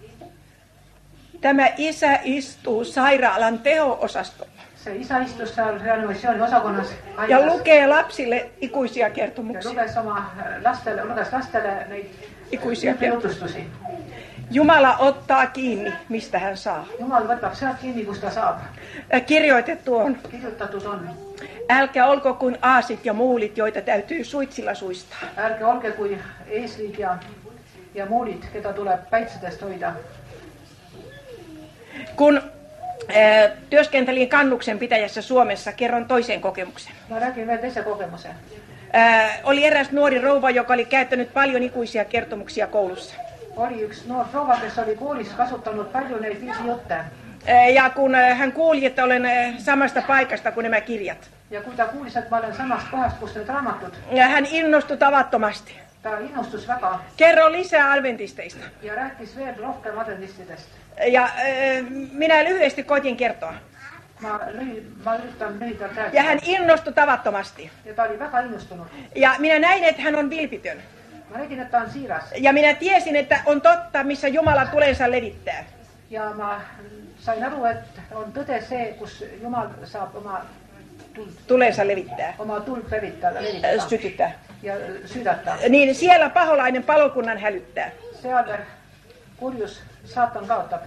tämä isä istuu sairaalan teho-osastolla se isa istus seal reanimatsiooni osakonnas ja haiglas lukee lapsille ikuisia ja kertomuksia. luges lastele neid Ikuisia kertomuksia. jutustusi. Jumala ottaa kiinni, mistä hän saa. Jumal võtab sealt kinni, kus ta saab. Kirjoitettu on. Kirjoittatud on. Älkää olko kuin aasit ja muulit, joita täytyy suitsilla suistaa. Ärge olge kui eeslid ja muulid, keda tuleb päitsedest hoida. Kun työskentelin kannuksen pitäjässä Suomessa, kerron toisen kokemuksen. Mä räägin veel teise kogemuse. Oli eräs nuori rouva, joka oli käyttänyt paljon ikuisia kertomuksia koulussa. Oli yksi noor rouva, kes oli koolis kasuttanut paljon neid viisi jutte. Ja kun hän kuuli, että olen samasta paikasta kuin nämä kirjat. Ja kun ta kuulis, että mä olen samasta kohdasta, kus need raamatut, Hän innostui tavattomasti. ta innustus väga Kerro lisää adventisteista. ja rääkis veel rohkem adventistidest. Ja minä lyhyesti koitin kertoa. Mä yritän lühidalt rääkida. Ja hän innostui tavattomasti. Ja ta oli väga innustunut. Ja minä näin, että hän on vilpitön. Mä nägin, että ta on siiras. Ja minä tiesin, että on totta, missä Jumala tulensa levittää. Ja mä sain aru, että on tõde see, kus Jumal saab Tulensa levittää. oma tuld levittää, Sytyttää. ja sydättää. Niin siellä paholainen palokunnan hälyttää. Seal kurjus saatan kaotab.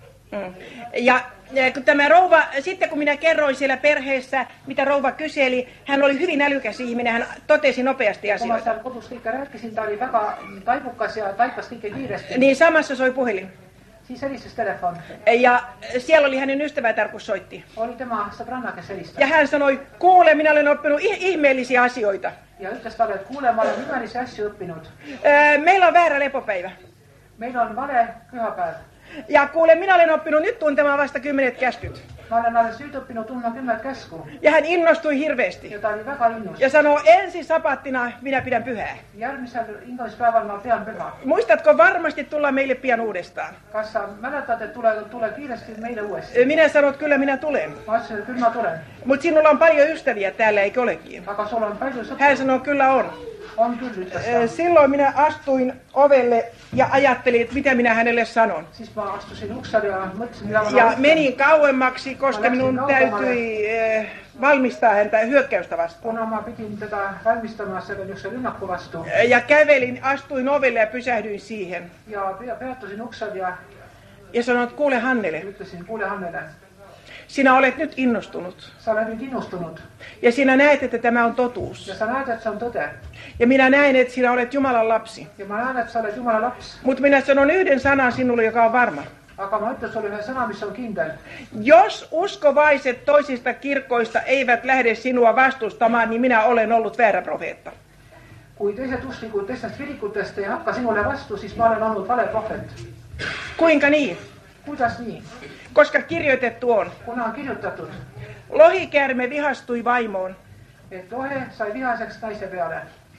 Ja kun tämä rouva, sitten kun minä kerroin siellä perheessä, mitä rouva kyseli, hän oli hyvin älykäs ihminen, hän totesi nopeasti Kun mä asioita. seal kodus kõike rääkisin, ta oli väga taipukas ja taipas kõike kiiresti. Niin samassa soi puhelin. Siis helistas telefon. Ja siellä oli hänen ystävätär, kun soitti. Oli tema sõbranna, kes helistas. Ja hän sanoi, kuule, minä olen oppinut ihmeellisiä asioita. Ja ütles talle, että kuule, mä olen imelisi asju õppinud. Meillä on väärä lepopäivä. Meil on vale pühapäev. Ja kuule, minä olen oppinut nyt tuntemaan vasta 10 käskyt. Mä olen alles nyt õppinud tundma 10 käsku. Ja hän innostui hirveästi. Ja ta oli väga innus. Ja sanoi, ensi sapattina minä pidän pyhää. Järgmisel ingoispäeval ma pean püha. Muistatko varmasti tulla meille pian uudestaan? Kas sa mäletad, että tule kiiresti meille uuesti? Minä sanoin, että kyllä minä tulen. Mä ütlesin, että kyllä mä tulen. Mutta sinulla on paljon ystäviä täällä, eikö olekin? Aga sul on palju sõpru. Hän sanoi, kyllä on. On kyllä, ütles ta. Silloin minä astuin ovelle ja ajattelin, että mitä minä hänelle sanon. Siis mä astusin ukselle ja mõtlesin, mitä mä Ja menin kauemmaksi, koska minun täytyi valmistaa häntä hyökkäystä vastaan. Kuna mä pidin tätä valmistamaan selle niukse rünnaku vastu. Ja kävelin, astuin ovelle ja pysähdyin siihen. Ja peatusin uksel Ja sanoin, että kuule Hannele, ütlesin, kuule Hannele, sinä olet nyt innostunut. sa oled nüüd innustunut. Ja sinä näet, että tämä on totuus. Ja sa näed, että se on tõde. Ja minä näen, että sinä olet Jumalan lapsi. Ja mä näen, että sa oled Jumala laps. Mutta minä sanon yhden sanan sinulle, joka on varma. Aga mä ütlen sulle ühe sõna, mis on kindel. Jos uskovaiset toisista kirkoista eivät lähde sinua vastustamaan, niin minä olen ollut väärä profeetta. Kui teised usklikud teistest kirikutest ei hakka sinule vastu, siis ma olen olnud vale prohvet. Kuinka niin? Kuidas nii? Koska kirjoitettu on. Kuna on kirjutatud, Lohikäärme vihastui vaimoon et lohe sai vihaseks naise peale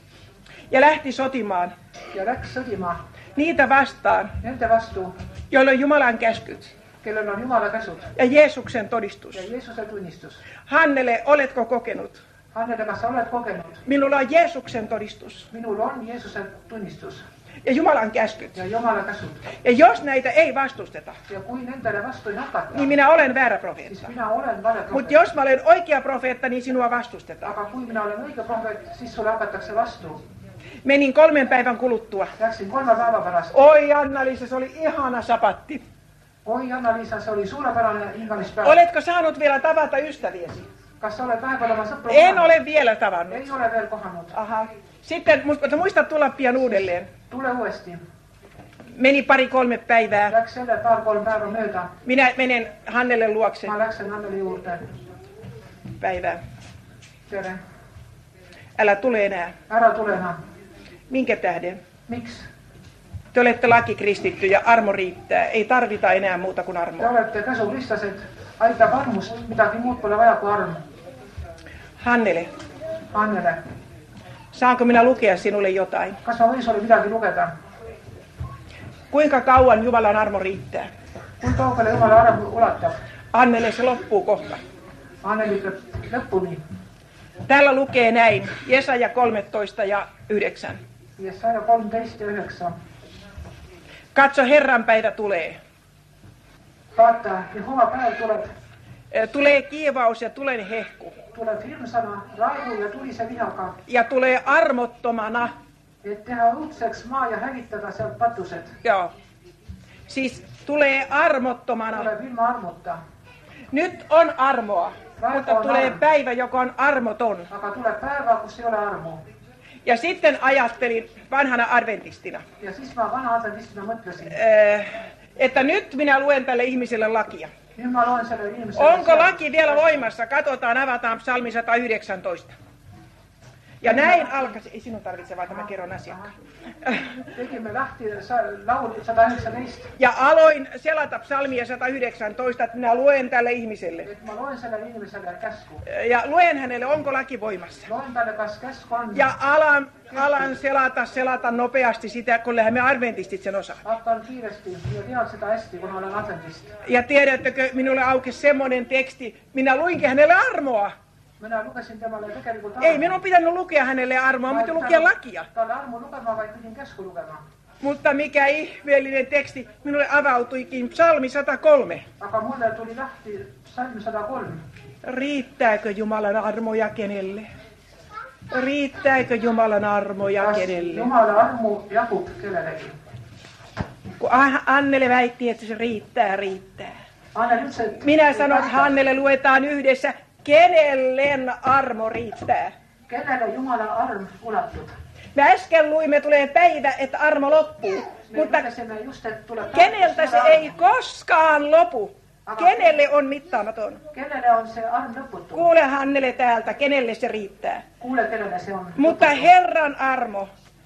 ja lähti sotimaan ja läks sõdima niitä vastaan, nende vastu, joilla on Jumalan käskyt kellel on Jumala käsud ja Jeesuksen todistus. ja Jeesuse tunnistus. Hannele, oletko kokenut? Hannele, kas sa oled kogenud? Minulla on Jeesuksen todistus Minul on Jeesuse tunnistus ja Jumalan käskyt. ja Jumala käsud. Ja jos näitä ei vastusteta, Ja kui nendele vastu ei hakata, niin minä olen väärä siis profeetta. minä olen vale Mutta prohvet. jos mä olen oikea profeetta, niin sinua vastustetaan. Aga kui minä olen õige prohvet, siis sulle hakatakse vastu. Menin 3 päivän kuluttua. Läksin 3 päeva pärast. Oi Anna-Liisa, se oli ihana sapatti. Oi Anna-Liisa, se oli suurepärane hingamispäev. Oletko saanut vielä tavata ystäviesi? Kas sa oled vahepeal oma sõpru En kohanud? ole vielä tavannut. Ei ole veel kohanud. Aha. Sitten muista tulla pian uudelleen. Tule uuesti. Meni 2-3 päivää. Läks selle 2-3 päeva mööda. Minä menen Hannelle luokse. Ma läksin Anneli juurde. Päivää. Tere. Älä tule enää. Ära tule enam. Minkä tähden? Miks? Te olette lakikristitty ja armo riittää. Ei tarvita enää muuta kuin Te armoa. olete käsukristlased. Aitab armust. Midagi muud pole vaja kui arm. Hannele, Annele, saanko minä lukea sinulle jotain? kas ma võin sulle midagi lugeda? Kuinka kauan Jumalan armo riittää? Kui kaugele Jumala arm ulatab? Annele, se loppuu kohta. Anneli ütleb lõpuni. Täällä lukee näin, Jesaja 13 ja 9. Jesaja 13 ja 9. Katso, Herran päivä tulee. Vaata, Jehova päev tuleb. Tulee kiivaus ja tulen hehku. Tuleb hirmsana raivu ja tulise vihaga, Ja tulee armottomana. et teha õudseks maa ja hävitada sealt patused. Joo. Siis tulee armottomana. Tuleb ilma armuta. Nyt on armoa, Praegu mutta on tulee armo. päivä, joka on armoton. Aga tuleb päeva, kus ei ole armu. Ja sitten ajattelin vanhana adventistina, Ja siis mä vanha adventistina mõtlesin. että nyt minä luen tälle ihmiselle lakia. Nyt mä loen selle ihmiselle. Onko laki vielä voimassa? Katsotaan, avataan psalmi 119. Ja näin alkaisi, ei sinun tarvitse, vaan mä kerron asiakkaan. Tegimme lahti laul 119. Ja aloin selata psalmia 119, että minä luen tälle ihmiselle. Et mä loen selle inimeselle käsku. Ja luen hänelle, onko laki voimassa. Loen talle, kas käsku on. Ja alan selata nopeasti sitä, kun me adventistit sen osaa. Hakkaan kiiresti ja tean sitä hästi, kun olen adventist. Ja tiedättekö, minulle aukesi semmoinen teksti, minä luinkin hänelle armoa. Minä lukesin temalle tegelikult armu. Ei minun pitänyt lukea hänelle armoa, mutta lukea lakia. Talle armu lukemaan, vai pidin käsku lukemaan. Mutta mikä ihmeellinen teksti, minulle avautuikin psalmi 103. Aga mulle tuli lahti psalmi 103. Riittääkö Jumalan armo ja kenelle? Riittääkö Jumalan armo ja Kas kenelle? Jumala armu jagub kellelegi. Kun Annele väitti, että se riittää. Anneli ütles, et Minä sanon, että Annele luetaan yhdessä, kenellen armo riittää. Kenelle Jumalan arm ulatub. Me äsken luimme, tulee päivä, että armo loppuu. Me Mutta lukesime just, et tuleb keneltä se ei koskaan lopu? Kenelle on mittaamaton? Kenelle on se arm lõputu? Kuule Hannele täältä, kenelle se riittää. Kuule, kenelle se on Mutta lõputu. Herran armo,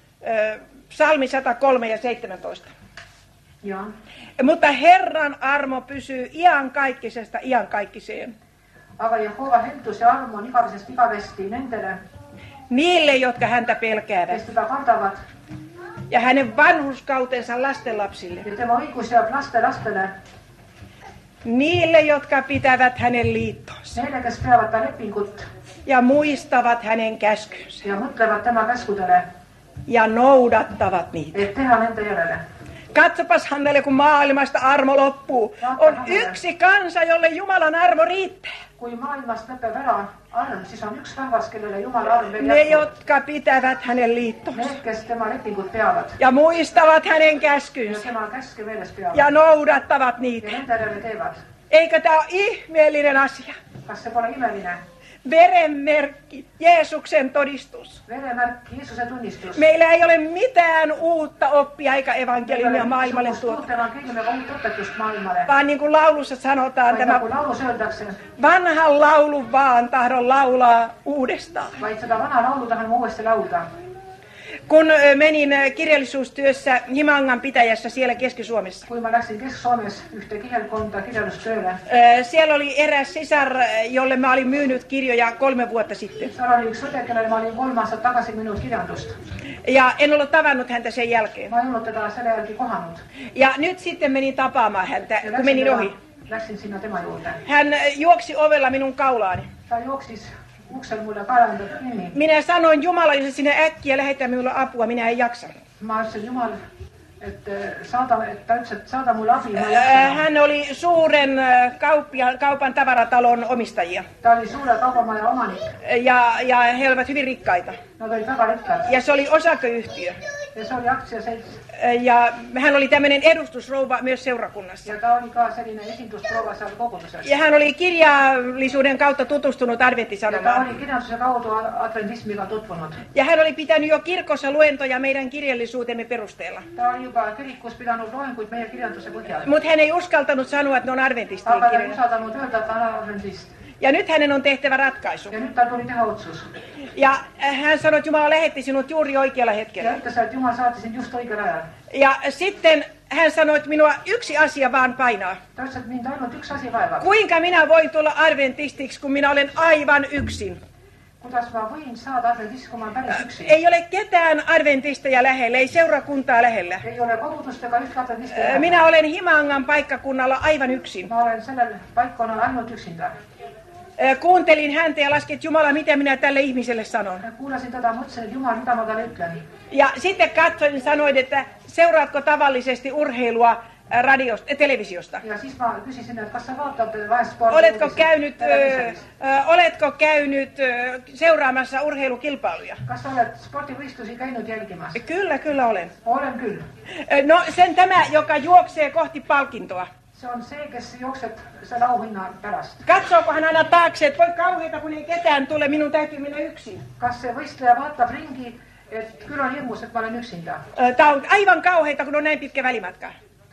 psalmi 103 ja 17. Ja. Mutta Herran armo pysyy iankaikkisesta iankaikkiseen. Aga Jehova heltus ja arm on igavesest igavesti nendele, Niille, jotka häntä pelkäävät. kes teda kardavad, Ja hänen vanhurskautensa lastenlapsille. ja tema õigus jääb lastele, Niille, jotka pitävät hänen liittonsa. neile, kes peavad ta lepingut Ja muistavat hänen käskynsä. ja mõtlevad tema käskudele, Ja noudattavat niitä. et teha nende järele. Katsopas Hannele, kun maailmasta armo loppuu. On yksi kansa, jolle Jumalan armo riittää. Kui maailmast lõpeb ära arm, siis on üks rahvas, kellele Jumala arm veel Ne, jätkub. jotka pitävät hänen liittonsa. Need, kes tema lepingut peavad Ja muistavat hänen ja käskynsä. tema käske meeles peavad Ja noudattavat niitä. ja nende järele teevad. Eikö tämä ole ihmeellinen asia? Kas se pole imeline? Verenmerkki, Jeesuksen todistus. Veremärk, Jeesuse tunnistus. Meillä ei ole mitään uutta oppia eikä evankeliumia maailmalle tuota. Uut evankeliumia uut õpetust maailmalle. Vaan niin kuin laulussa sanotaan, Vaid tämä nagu laulus öeldakse, vanhan laulun vaan tahdon laulaa uudestaan. vaid seda vana laulu tahan ma uuesti laulda. Kun menin kirjallisuustyössä Himangan pitäjässä siellä Keski-Suomessa. Kui ma läksin Kesk-Soomes ühte kihelkonda kirjandustööle, Siellä oli eräs sisar, jolle mä olin myynyt kirjoja 3 vuotta sitten. seal oli üks õde, kellele ma olin 3 aastat tagasi müünud kirjandust. Ja en ollut tavannut häntä sen jälkeen. Ma ei olnud teda selle järgi kohanud. Ja nyt sitten menin tapaamaan häntä, Ja kun menin ohi. läksin sinna tema juurde. Hän juoksi ovella minun kaulaani. Ta jooksis uksel mulle kaelandat kinni. Minä sanoin Jumalalle sinne äkkiä lähetä minulle apua, minä en jaksa. Ma ütlesin, Jumal, et ta ütles, et saada mulle abi. Ma ei jaksa. Hän oli suuren kaupan tavaratalon omistajia. Ta oli suure kaubamaja omanik. Ja he olivat hyvin rikkaita. Nad olid väga rikkad. Ja se oli osakeyhtiö. Ja se oli aktsiaselts. Ja hän oli tämmöinen edustusrouva myös seurakunnassa. Ja ta oli ka selline esindusproova seal koguduses. Ja hän oli kirjallisuuden kautta tutustunut Ja ta adventtisanomaan. oli kirjanduse kaudu adventismiga tutvunud. Ja hän oli pitänyt jo kirkossa luentoja meidän kirjallisuutemme perusteella. Ta oli juba kirikus pidanud loenguid meie kirjanduse põhjal. Mutta hän ei uskaltanut sanoa, että ne on adventistien Aga ta ei kirjoja. usaldanud öelda, että ta on adventist. Ja nyt hänen on tehtävä ratkaisu. Ja nyt tal tuli teha otsus. Ja hän sanoi, että Jumala lähetti sinut juuri oikealla Ja hetkellä. ütles, että Jumal saati sind just õigel ajal. Ja sitten hän sanoi, että minua yksi asia vaan painaa. Ta ütles, et mind ainult üks asi vaevab. Kuinka minä voin tulla adventistiksi, kun minä olen aivan yksin? Kuidas ma võin saada adventist, kui ma olen päris üksi? Ei ole ketään adventisteja lähellä, ei seurakuntaa lähellä. Ei ole kogudust ega ühtki adventisti. Minä olen Himangan paikkakunnalla aivan yksin. Ma olen sellel paikkonnal ainult üksinda. Kuuntelin häntä ja laskin, että Jumala, mitä minä tälle ihmiselle sanon. Ja kuulasin teda, mõtlesin, että Jumal, mitä ma talle ütlen. Ja sitten katsoin, sanoin, että seuraatko tavallisesti urheilua televisiosta. Ja siis mä kysyisin, että kas sä vaattat vain sportin Oletko käynyt seuraamassa urheilukilpailuja? Kas sä olet sportiviistusi käynyt jälkimässä? Kyllä olen. Olen kyllä. No sen tämä, joka juoksee kohti palkintoa. Se on se, kes juokset se lauhinnan perästä. Katsooko hän aina taakse, että voi kauheita, kun ei ketään tule, minun täytyy mennä yksin. Kas se võistleja vaatab ringi, että kyllä on hirmus, että mä olen yksintä. Tämä on aivan kauheita, kun on näin pitkä välimatka.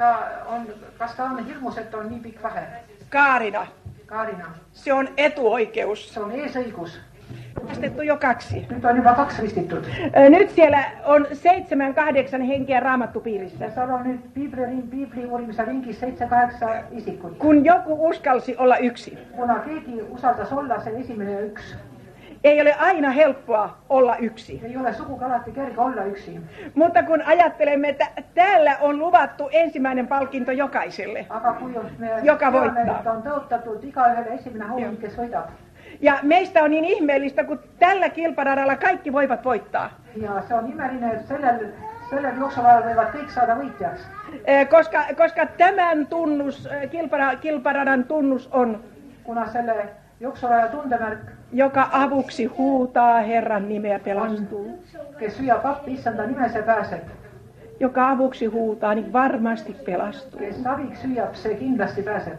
Kas tää on hirmus, että on niin pitkä vähe. Kaarina. Se on etuoikeus. Se on eesõigus. Astettu jo 2. Nyt on jopa 2 ristittud. Nyt siellä on 7-8 henkeä raamattupiirissä. Ja siellä on nyt Bibliuurimise ringis 7-8 isikut. Kun joku uskalsi olla yksin. Kuna keegi usaldas olla se esimene yksi. Ei ole aina helppoa olla yksin. Ei ole sugugi alati kerge olla yksin. Mutta kun ajattelemme, että täällä on luvattu ensimmäinen palkinto jokaiselle, aga kui me joka voittaa. Että on tõotatud igaühele esimene auhind, kes võidab. Ja meistä on niin ihmeellistä, kun tällä kilparadalla kaikki voivat voittaa. Ja se on imeline, että sellel juoksualal võivad kõik saada võitjaks. Koska tämän tunnus, kilparadan tunnus on, kuna selle juoksualaja tuntemärk, joka avuksi huutaa Herran nimeä pelastuu. Kes hüüab appi issanda nime, se pääseb. Joka avuksi huutaa, niin varmasti pelastuu. Kes aviks hüüab, se kindlasti pääseb.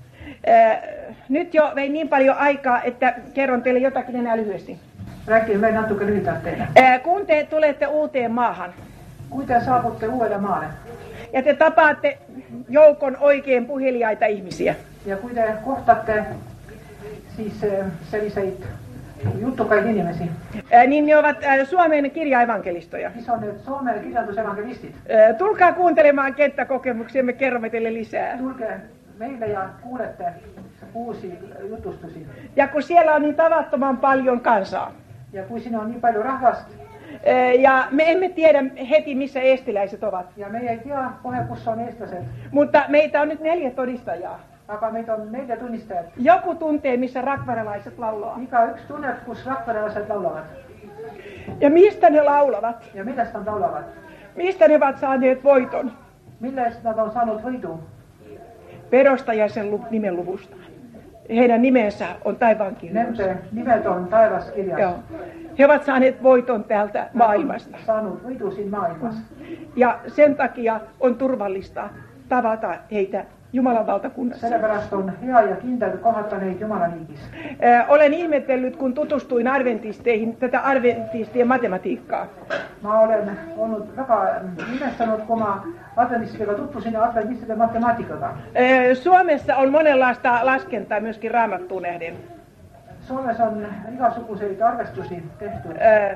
Nyt jo vein niin paljon aikaa, että kerron teille jotakin enää lyhyesti. Räägin veel natuke lühidalt teille. Kun te tulette uuteen maahan. Kui te saabutte uuelle maalle. Ja te tapaatte joukon oikein puheliaita ihmisiä. Ja kui te kohtatte siis selliseid jutukaid inimesi. Niin ne ovat Suomen kirjaevankelistoja. Siis on need Soome kirjandusevankelistit. Tulkaa kuuntelemaan kenttäkokemuksia, me kerromme teille lisää. Tulge meille ja kuulette uusi jutustusi. Ja kun siellä on niin tavattoman paljon kansaa. Ja kui siinä on niin paljon rahvasta. Ja me emme tiedä heti, missä eestiläiset ovat. Ja me ei tiedä kohe, kus on eestlaset. Mutta meitä on nyt 4 todistajaa. Aga meitä on 4 tunnistajat. Joku tuntee, missä rakvaralaiset laulaa. Igaüks tunneb, kus rakvaralaiset laulavat. Ja mistä ne laulavat? Ja millest nad laulavat? Mistä ne ovat saaneet voiton? Millest nad on saanut võidu? Perustajaisen nimenluvusta. Heidän nimensä on taivaankirjoissa. Nende nimet on taivaskirjassa. Joo. He ovat saaneet voiton täältä maailmasta. Saanut voitu siinä maailmassa. Ja sen takia on turvallista tavata heitä Jumalan valtakunnassa. Sellepärast on hea ja kindel kohata neid Jumalan riigis. Olen ihmetellyt, kun tutustuin adventisteihin, tätä adventistien matematiikkaa. Mä olen ollut väga imestanud, kun mä adventistidega tutvusin ja adventistiden matemaatikaga. Suomessa on monenlaista laskentaa myöskin Raamattuun nähden. Suomessa on igasuguseid arvestusi tehty.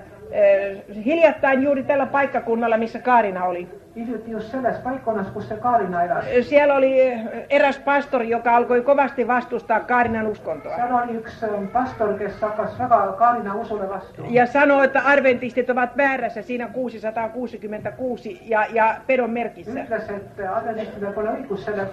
Hiljattain juuri tällä paikkakunnalla, missä Kaarina oli. Hiljuti just selles paikkonnas, kus se Kaarina elas. Siellä oli eräs pastori, joka alkoi kovasti vastustaa Kaarinan uskontoa. Siellä oli yksi pastor, kes hakkas väga Kaarina usulle vastu. Ja sanoi, että adventistit ovat väärässä siinä 666 ja pedon merkissä. Ütles, että adventistilla pole õigus selle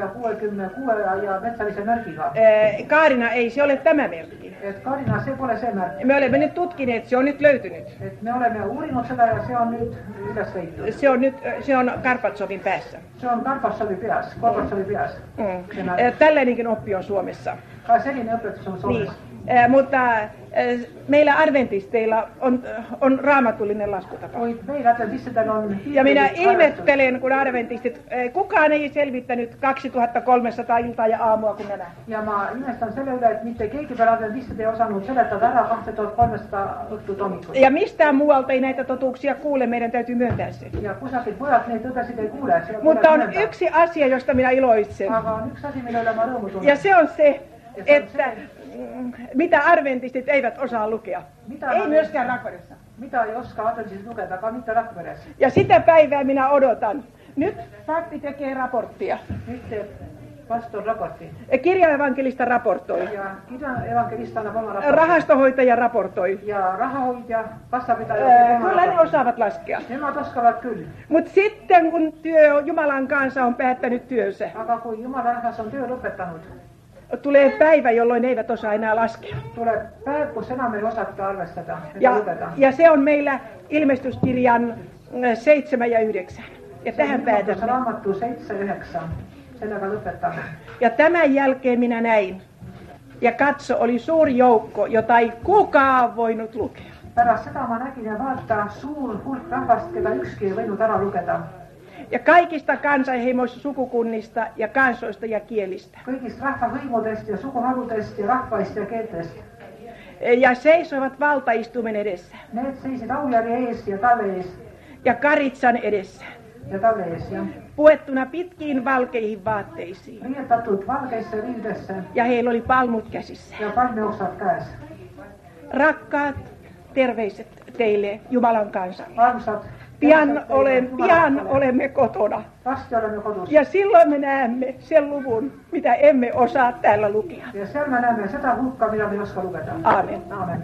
666 ja metsälisen märgiga. Kaarina ei, se ole tämä merkki. Et Kaarina, se pole se märk. Me olemme nyt tutkineet, se on nyt löytynyt. Et me olemme uurinud seda ja se on nyt üles leitud. Se on Karpatsovin päässä. Se on Karpatsovin peas. Tällainenkin oppi on Suomessa. Ka selline õpetus on Suomessa. Niin. Mutta meillä adventisteilla on raamatullinen laskutapa. Meillä adventistilla on... Ja minä ihmettelen, kun adventistit, kukaan ei selvittänyt 2300 iltaa ja aamua kuin nämä. Ja mä imestan selle üle, että mitte keegi peale adventistit ei osannut seletada ära 2300 õhtut hommikul. Ja mistään muualta ei näitä totuuksia kuule, meidän täytyy myöntää se. Ja kusakilt mujalt neid tõdesid ei kuule. Mutta on yksi asia, josta minä iloitsen. Aga on yksi asia, mille üle ma rõõmu tunnen. Ja se on se, että mitä adventistit eivät osaa lukea. Ei myöskään Rakveressa. Mitä ei oska adventistit lukea, aga mitte Rakveressa. Ja sitä päivää minä odotan. Nyt Fakti tekee raporttia. Nyt teet pastor raportti. Kirjaevankelista raportoi. Ja kirjaevankelista on oma raportti. Rahastohoitaja raportoi. Ja rahahoitaja, kassapitäjä. Kyllä ne osaavat laskea. Nämä oskaavat kyllä. Mutta sitten kun Jumalan kansa on päättänyt työnsä. Aga kun Jumalan kansa on työ lopettanut. Tulee päivä, jolloin eivät osaa enää laskea. Tulee päivä, kun enää ei osata arvestada. Ja se on meillä ilmestyskirjan 7 ja 9. Ja tähän päätämme. Raamattu 7:9. Selläkä lopettamme. Ja tämän jälkeen minä näin. Ja katso, oli suuri joukko, jota ei kukaan voinut lukea. Pärast seda ma nägin ja vaata suur hulk rahvast, keda ykski ei võinud ära lugeda. Ja kaikista kansanheimoista, sukukunnista ja kansoista ja kielistä. Kõigist rahvahõimudest ja suguharudest ja rahvaist ja keeltest. Ja seisoivat valtaistumen edessä. Need seisid aujärje ees ja talle ees. Ja karitsan edessä. Ja talle ees, jah. Puettuna pitkiin valkeihin vaatteisiin. Riietatud valgeisse riidesse. Ja heillä oli palmut käsissä. Ja palmioksad käes. Rakkaat, terveiset teille Jumalan kansa. Armsad. Pian olemme kotona. Varsti olemme kodus. Ja silloin me näemme sen luvun, mitä emme osaa täällä lukea. Ja seal me näemme seda hulka, mida me ei oska lugeda. Aamen. Aamen.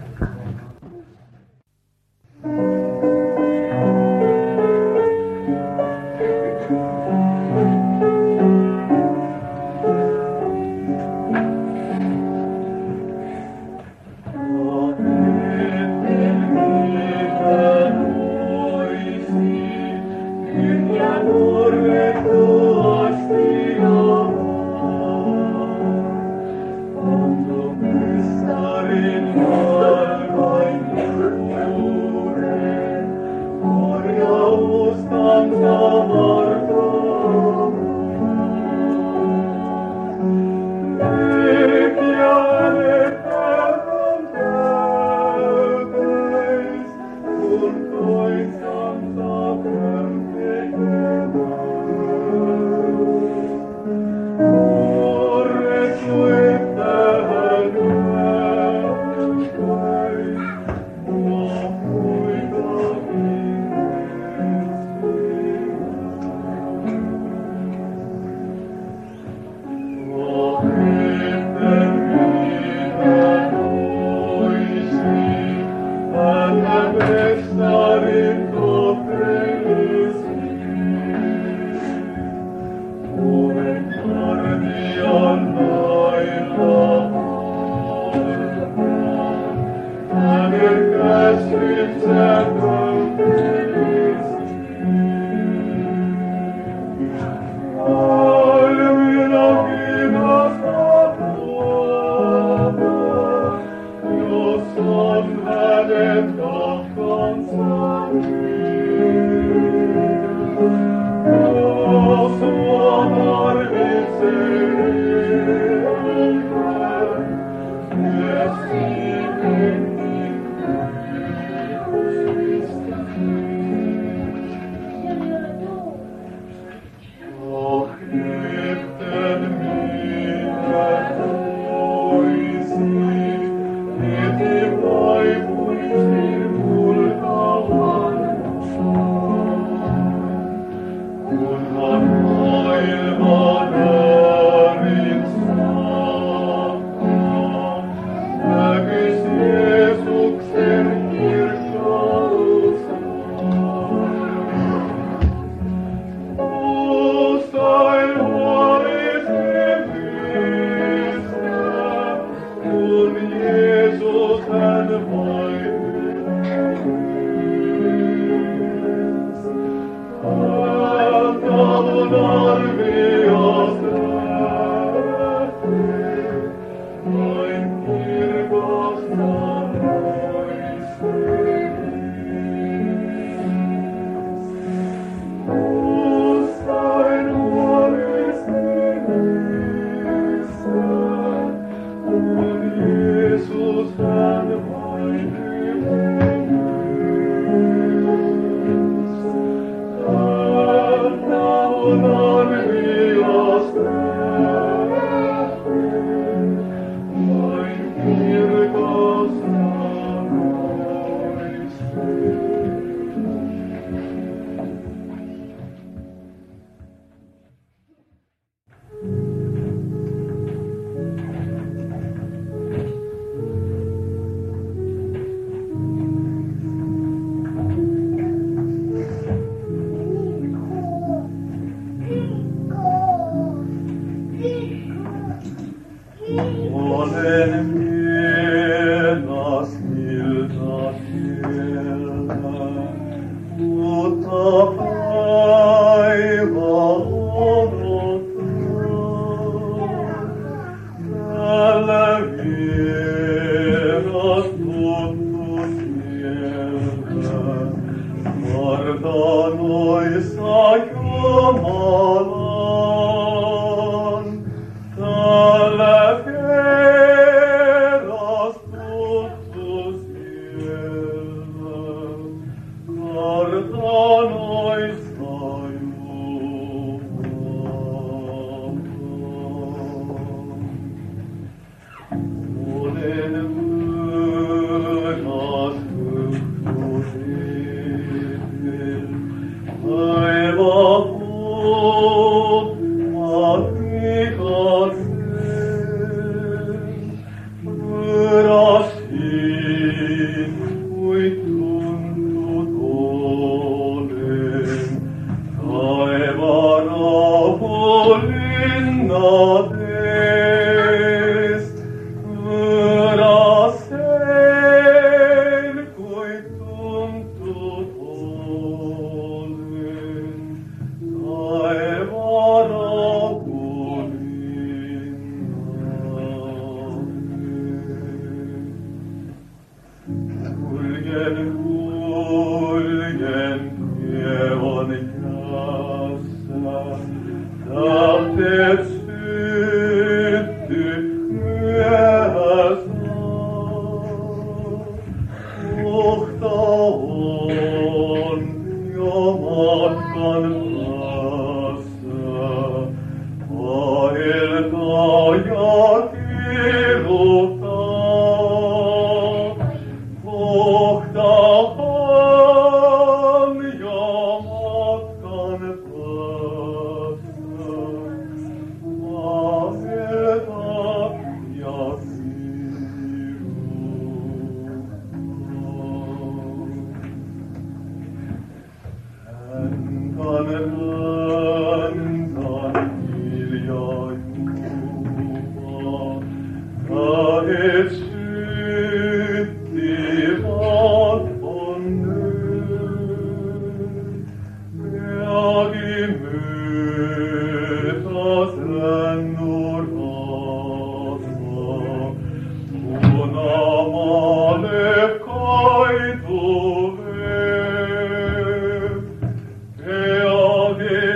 Ave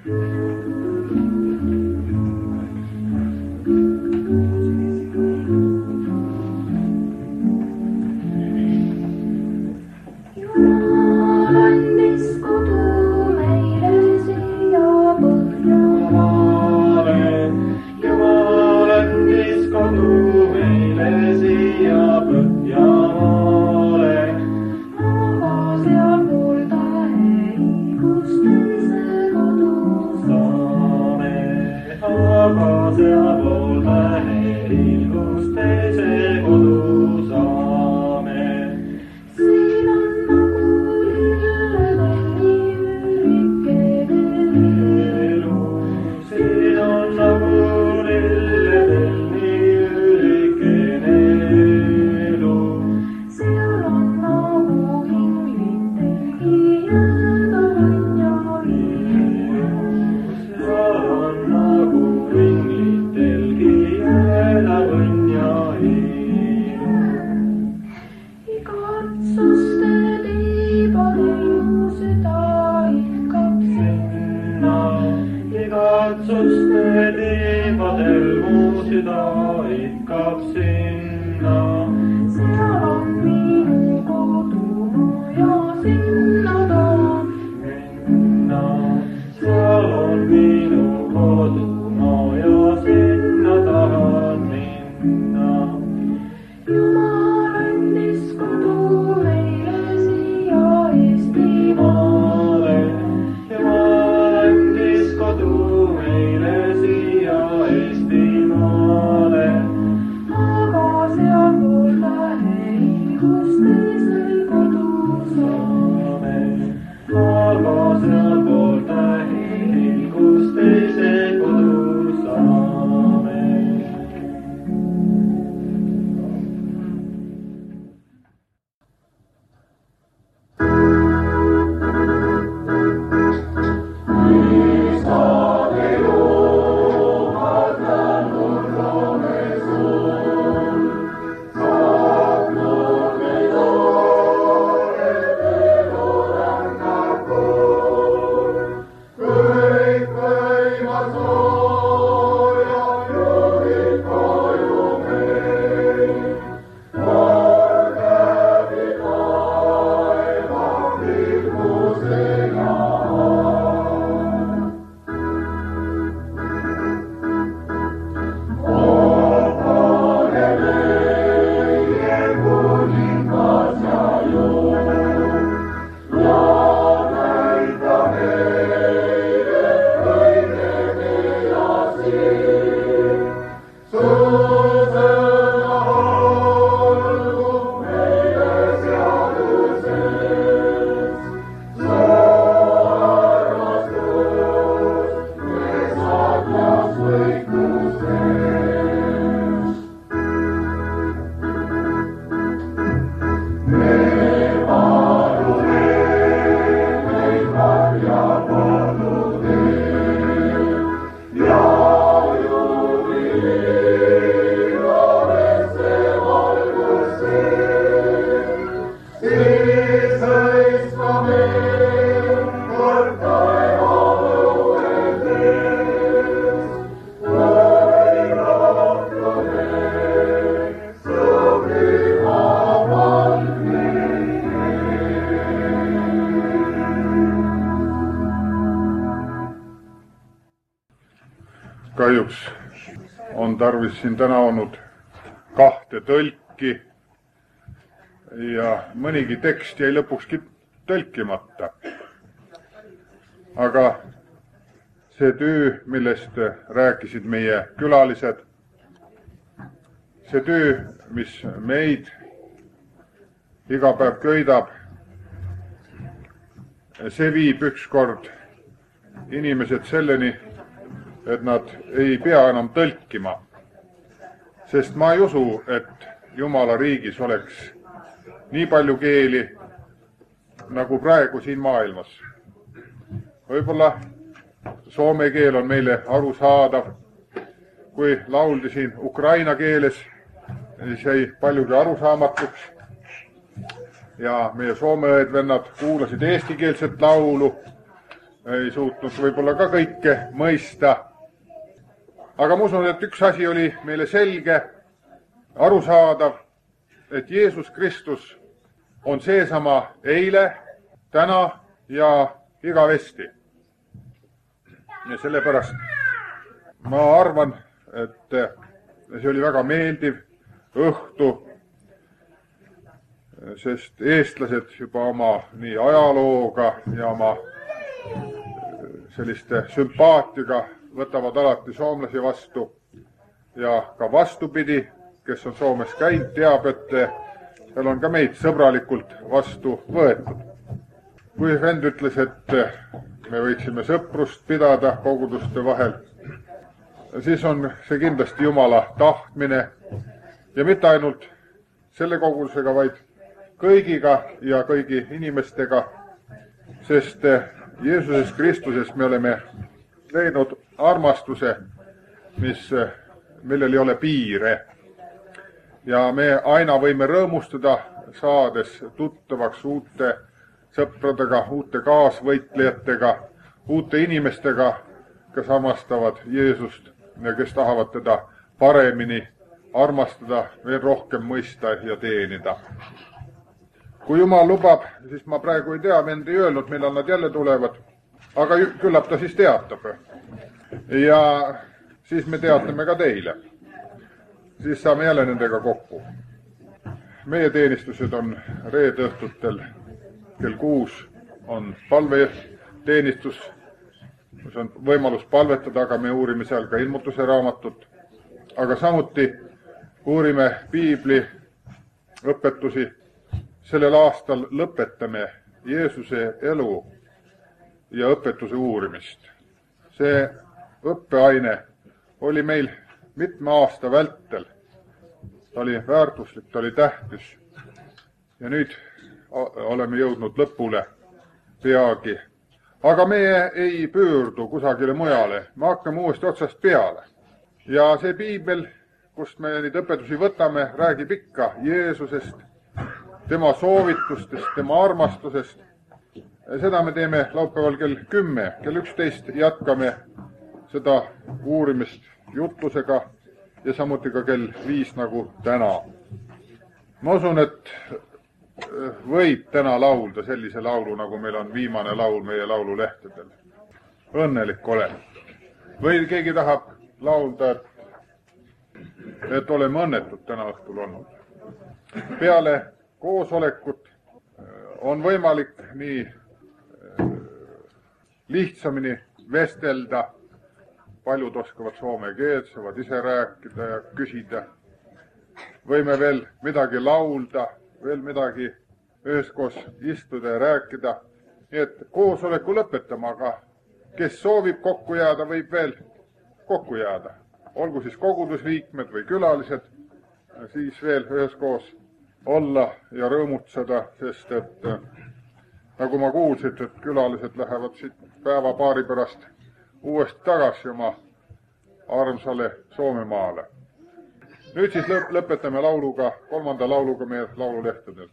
Kahjuks on tarvis siin täna olnud 2 tõlki ja mõnigi tekst jäi lõpukski tõlkimata. Aga see töö, millest rääkisid meie külalised, see töö, mis meid iga päev köidab, see viib ükskord inimesed selleni, et nad ei pea enam tõlkima, sest ma ei usu, et Jumala riigis oleks nii palju keeli, nagu praegu siin maailmas. Võib-olla soome keel on meile arusaadav, kui lauldi siin ukraina keeles, siis jäi paljugi arusaamatuks ja meie soome õed-vennad kuulasid eestikeelset laulu ei suutnud võib-olla ka kõike mõista. Aga ma usun, et üks asi oli meile selge, arusaadav, et Jeesus Kristus on seesama eile, täna ja igavesti. Ja sellepärast ma arvan, et see oli väga meeldiv õhtu, sest eestlased juba oma nii ajalooga ja oma selliste sümpaatiaga võtavad alati soomlasi vastu ja ka vastupidi, kes on Soomes käinud, teab, et seal on ka meid sõbralikult vastu võetud. Kui vend ütles, et me võiksime sõprust pidada koguduste vahel, siis on see kindlasti Jumala tahtmine ja mitte ainult selle kogudusega, vaid kõigiga ja kõigi inimestega, sest Jeesuses Kristuses me oleme leidnud armastuse, millel ei ole piire. Ja me aina võime rõõmustada, saades tuttavaks uute sõpradega, uute kaasvõitlejatega, uute inimestega, kes armastavad Jeesust ja kes tahavad teda paremini armastada, veel rohkem mõista ja teenida. Kui Jumal lubab, siis ma praegu ei tea, vend ei öelnud, millal nad jälle tulevad, aga küllap ta siis teatab. Ja siis me teatame ka teile. Siis saame jälle nendega kokku. Meie teenistused on reede õhtutel kell 6 on palveteenistus, kus on võimalus palvetada, aga me uurime seal ka ilmutuse raamatut. Aga samuti uurime piibli õpetusi. Sellel aastal lõpetame Jeesuse elu ja õpetuse uurimist. See õppeaine oli meil mitme aasta vältel. Ta oli väärtuslik, ta oli tähtis. Ja nüüd oleme jõudnud lõpule peagi. Aga meie ei pöördu kusagile mujale. Me hakkame uuesti otsast peale. Ja see piibel, kust me neid õpetusi võtame, räägib ikka Jeesusest, tema soovitustest, tema armastusest. Seda me teeme laupäeval kell 10, kell 11 jätkame seda uurimist jutlusega ja samuti ka kell 5 nagu täna. Ma usun, et võib täna laulda sellise laulu, nagu meil on viimane laul meie laululehtedel. Õnnelik olen. Või keegi tahab laulda, et oleme õnnetud täna õhtul olnud. Peale koosolekut on võimalik nii lihtsamini vestelda. Paljud oskavad soome keelt, saavad ise rääkida ja küsida. Võime veel midagi laulda, veel midagi üheskoos istuda ja rääkida. Nii et koosoleku lõpetama, aga kes soovib kokku jääda, võib veel kokku jääda. Olgu siis kogudusliikmed või külalised, siis veel üheskoos olla ja rõõmutseda, sest et nagu ma kuulsin, et külalised lähevad siit päeva paari pärast uuesti tagasi oma armsale Soomemaale. Nüüd siis lõpetame lauluga, 3. lauluga meie laululehtedelt.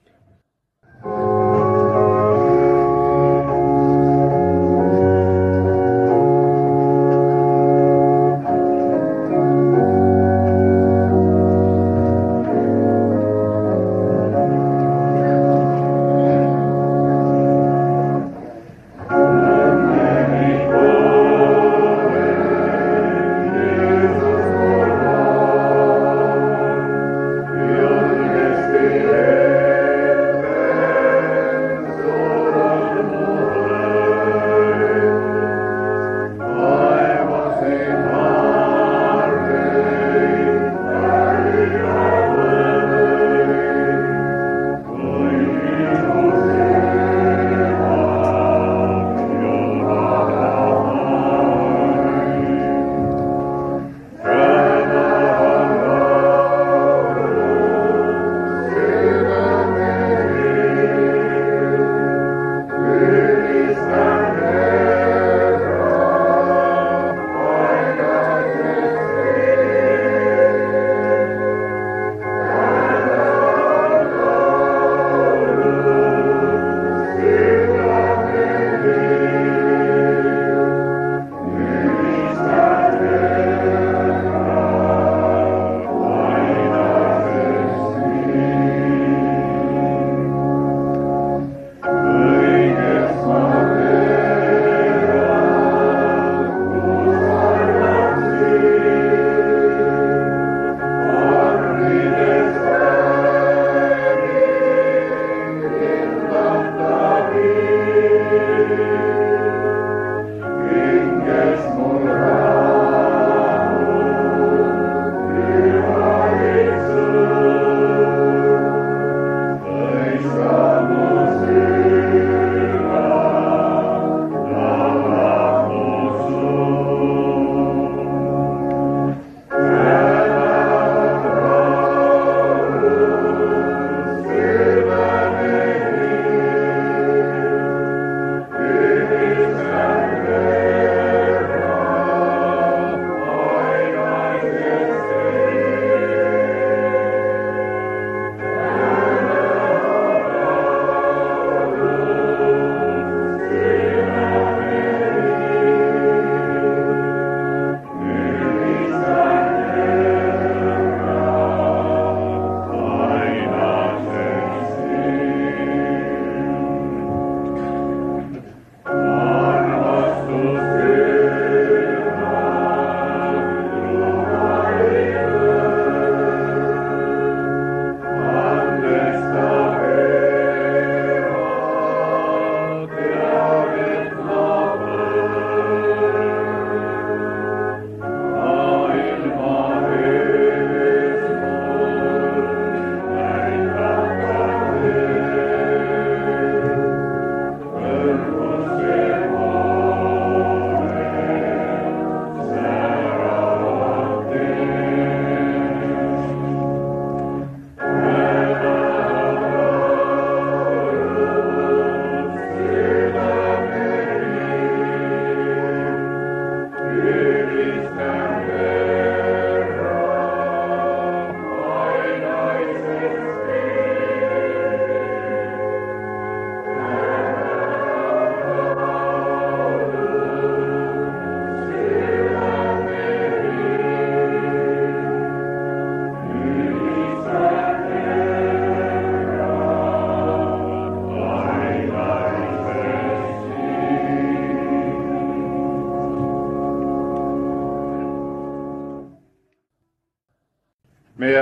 Yeah.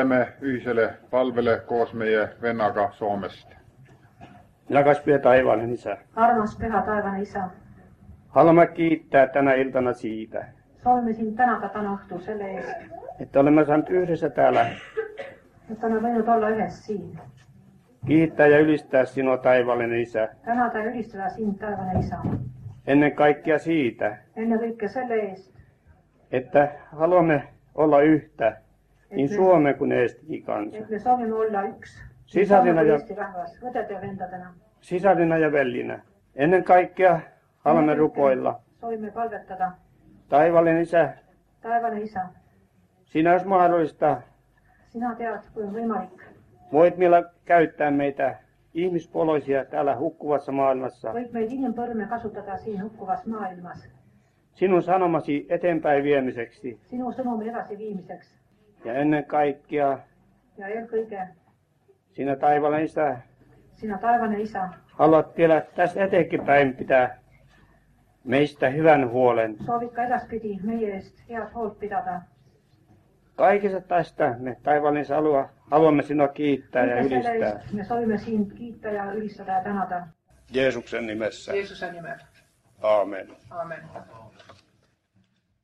läheme ühisele palvele koos meie vennaga Soomest. Rakas Pyhä Taivaallinen Isä, Armas Pyhä Taivainen Isä, haluamme kiittää tänä iltana siitä, soovime sind tänada täna õhtul selle eest, että olemme saaneet yhdessä täällä et oleme võinud olla ühes siin. kiittää ja ylistää sinua Taivaallinen Isä. Tänada ja ülistada sind, Taevane Isa. Ennen kaikkea siitä, Enne kõike selle eest, että haluamme olla yhtä niin Suomen kuin Eestikin kanssa. et me soovime olla üks. Sisarina ja, Eesti rahvas, õdede ja vendadena. sisarina ja vellinä. Ennen kaikkea haluamme rukoilla. Soovime palvetada. Taivaallinen Isä, Taevane Isa, sinä olisi mahdollista, sina tead, kui on võimalik. voit meillä käyttää meitä ihmispoloisia täällä hukkuvassa maailmassa. Võid meid inimpõrme kasutada siin hukkuvas maailmas. Sinun sanomasi eteenpäin viemiseksi. Sinu sõnumi edasiviimiseks. Ja ennen kaikkea Ja eelkõige sinä Taivaallinen Isä sina, Taevane Isa, haluat vielä tästä eteenpäin pitää meistä hyvän huolen. soovid ka edaspidi meie eest head hoolt pidada. Kaikesta tästä me Taivaallinen Isä haluamme sinua kiittää ja Kõige selle ylistää. eest me soovime sind kiita ja ülistada ja tänada. Jeesuksen nimessä. Jeesuksen nimellä. Aamen. Amen.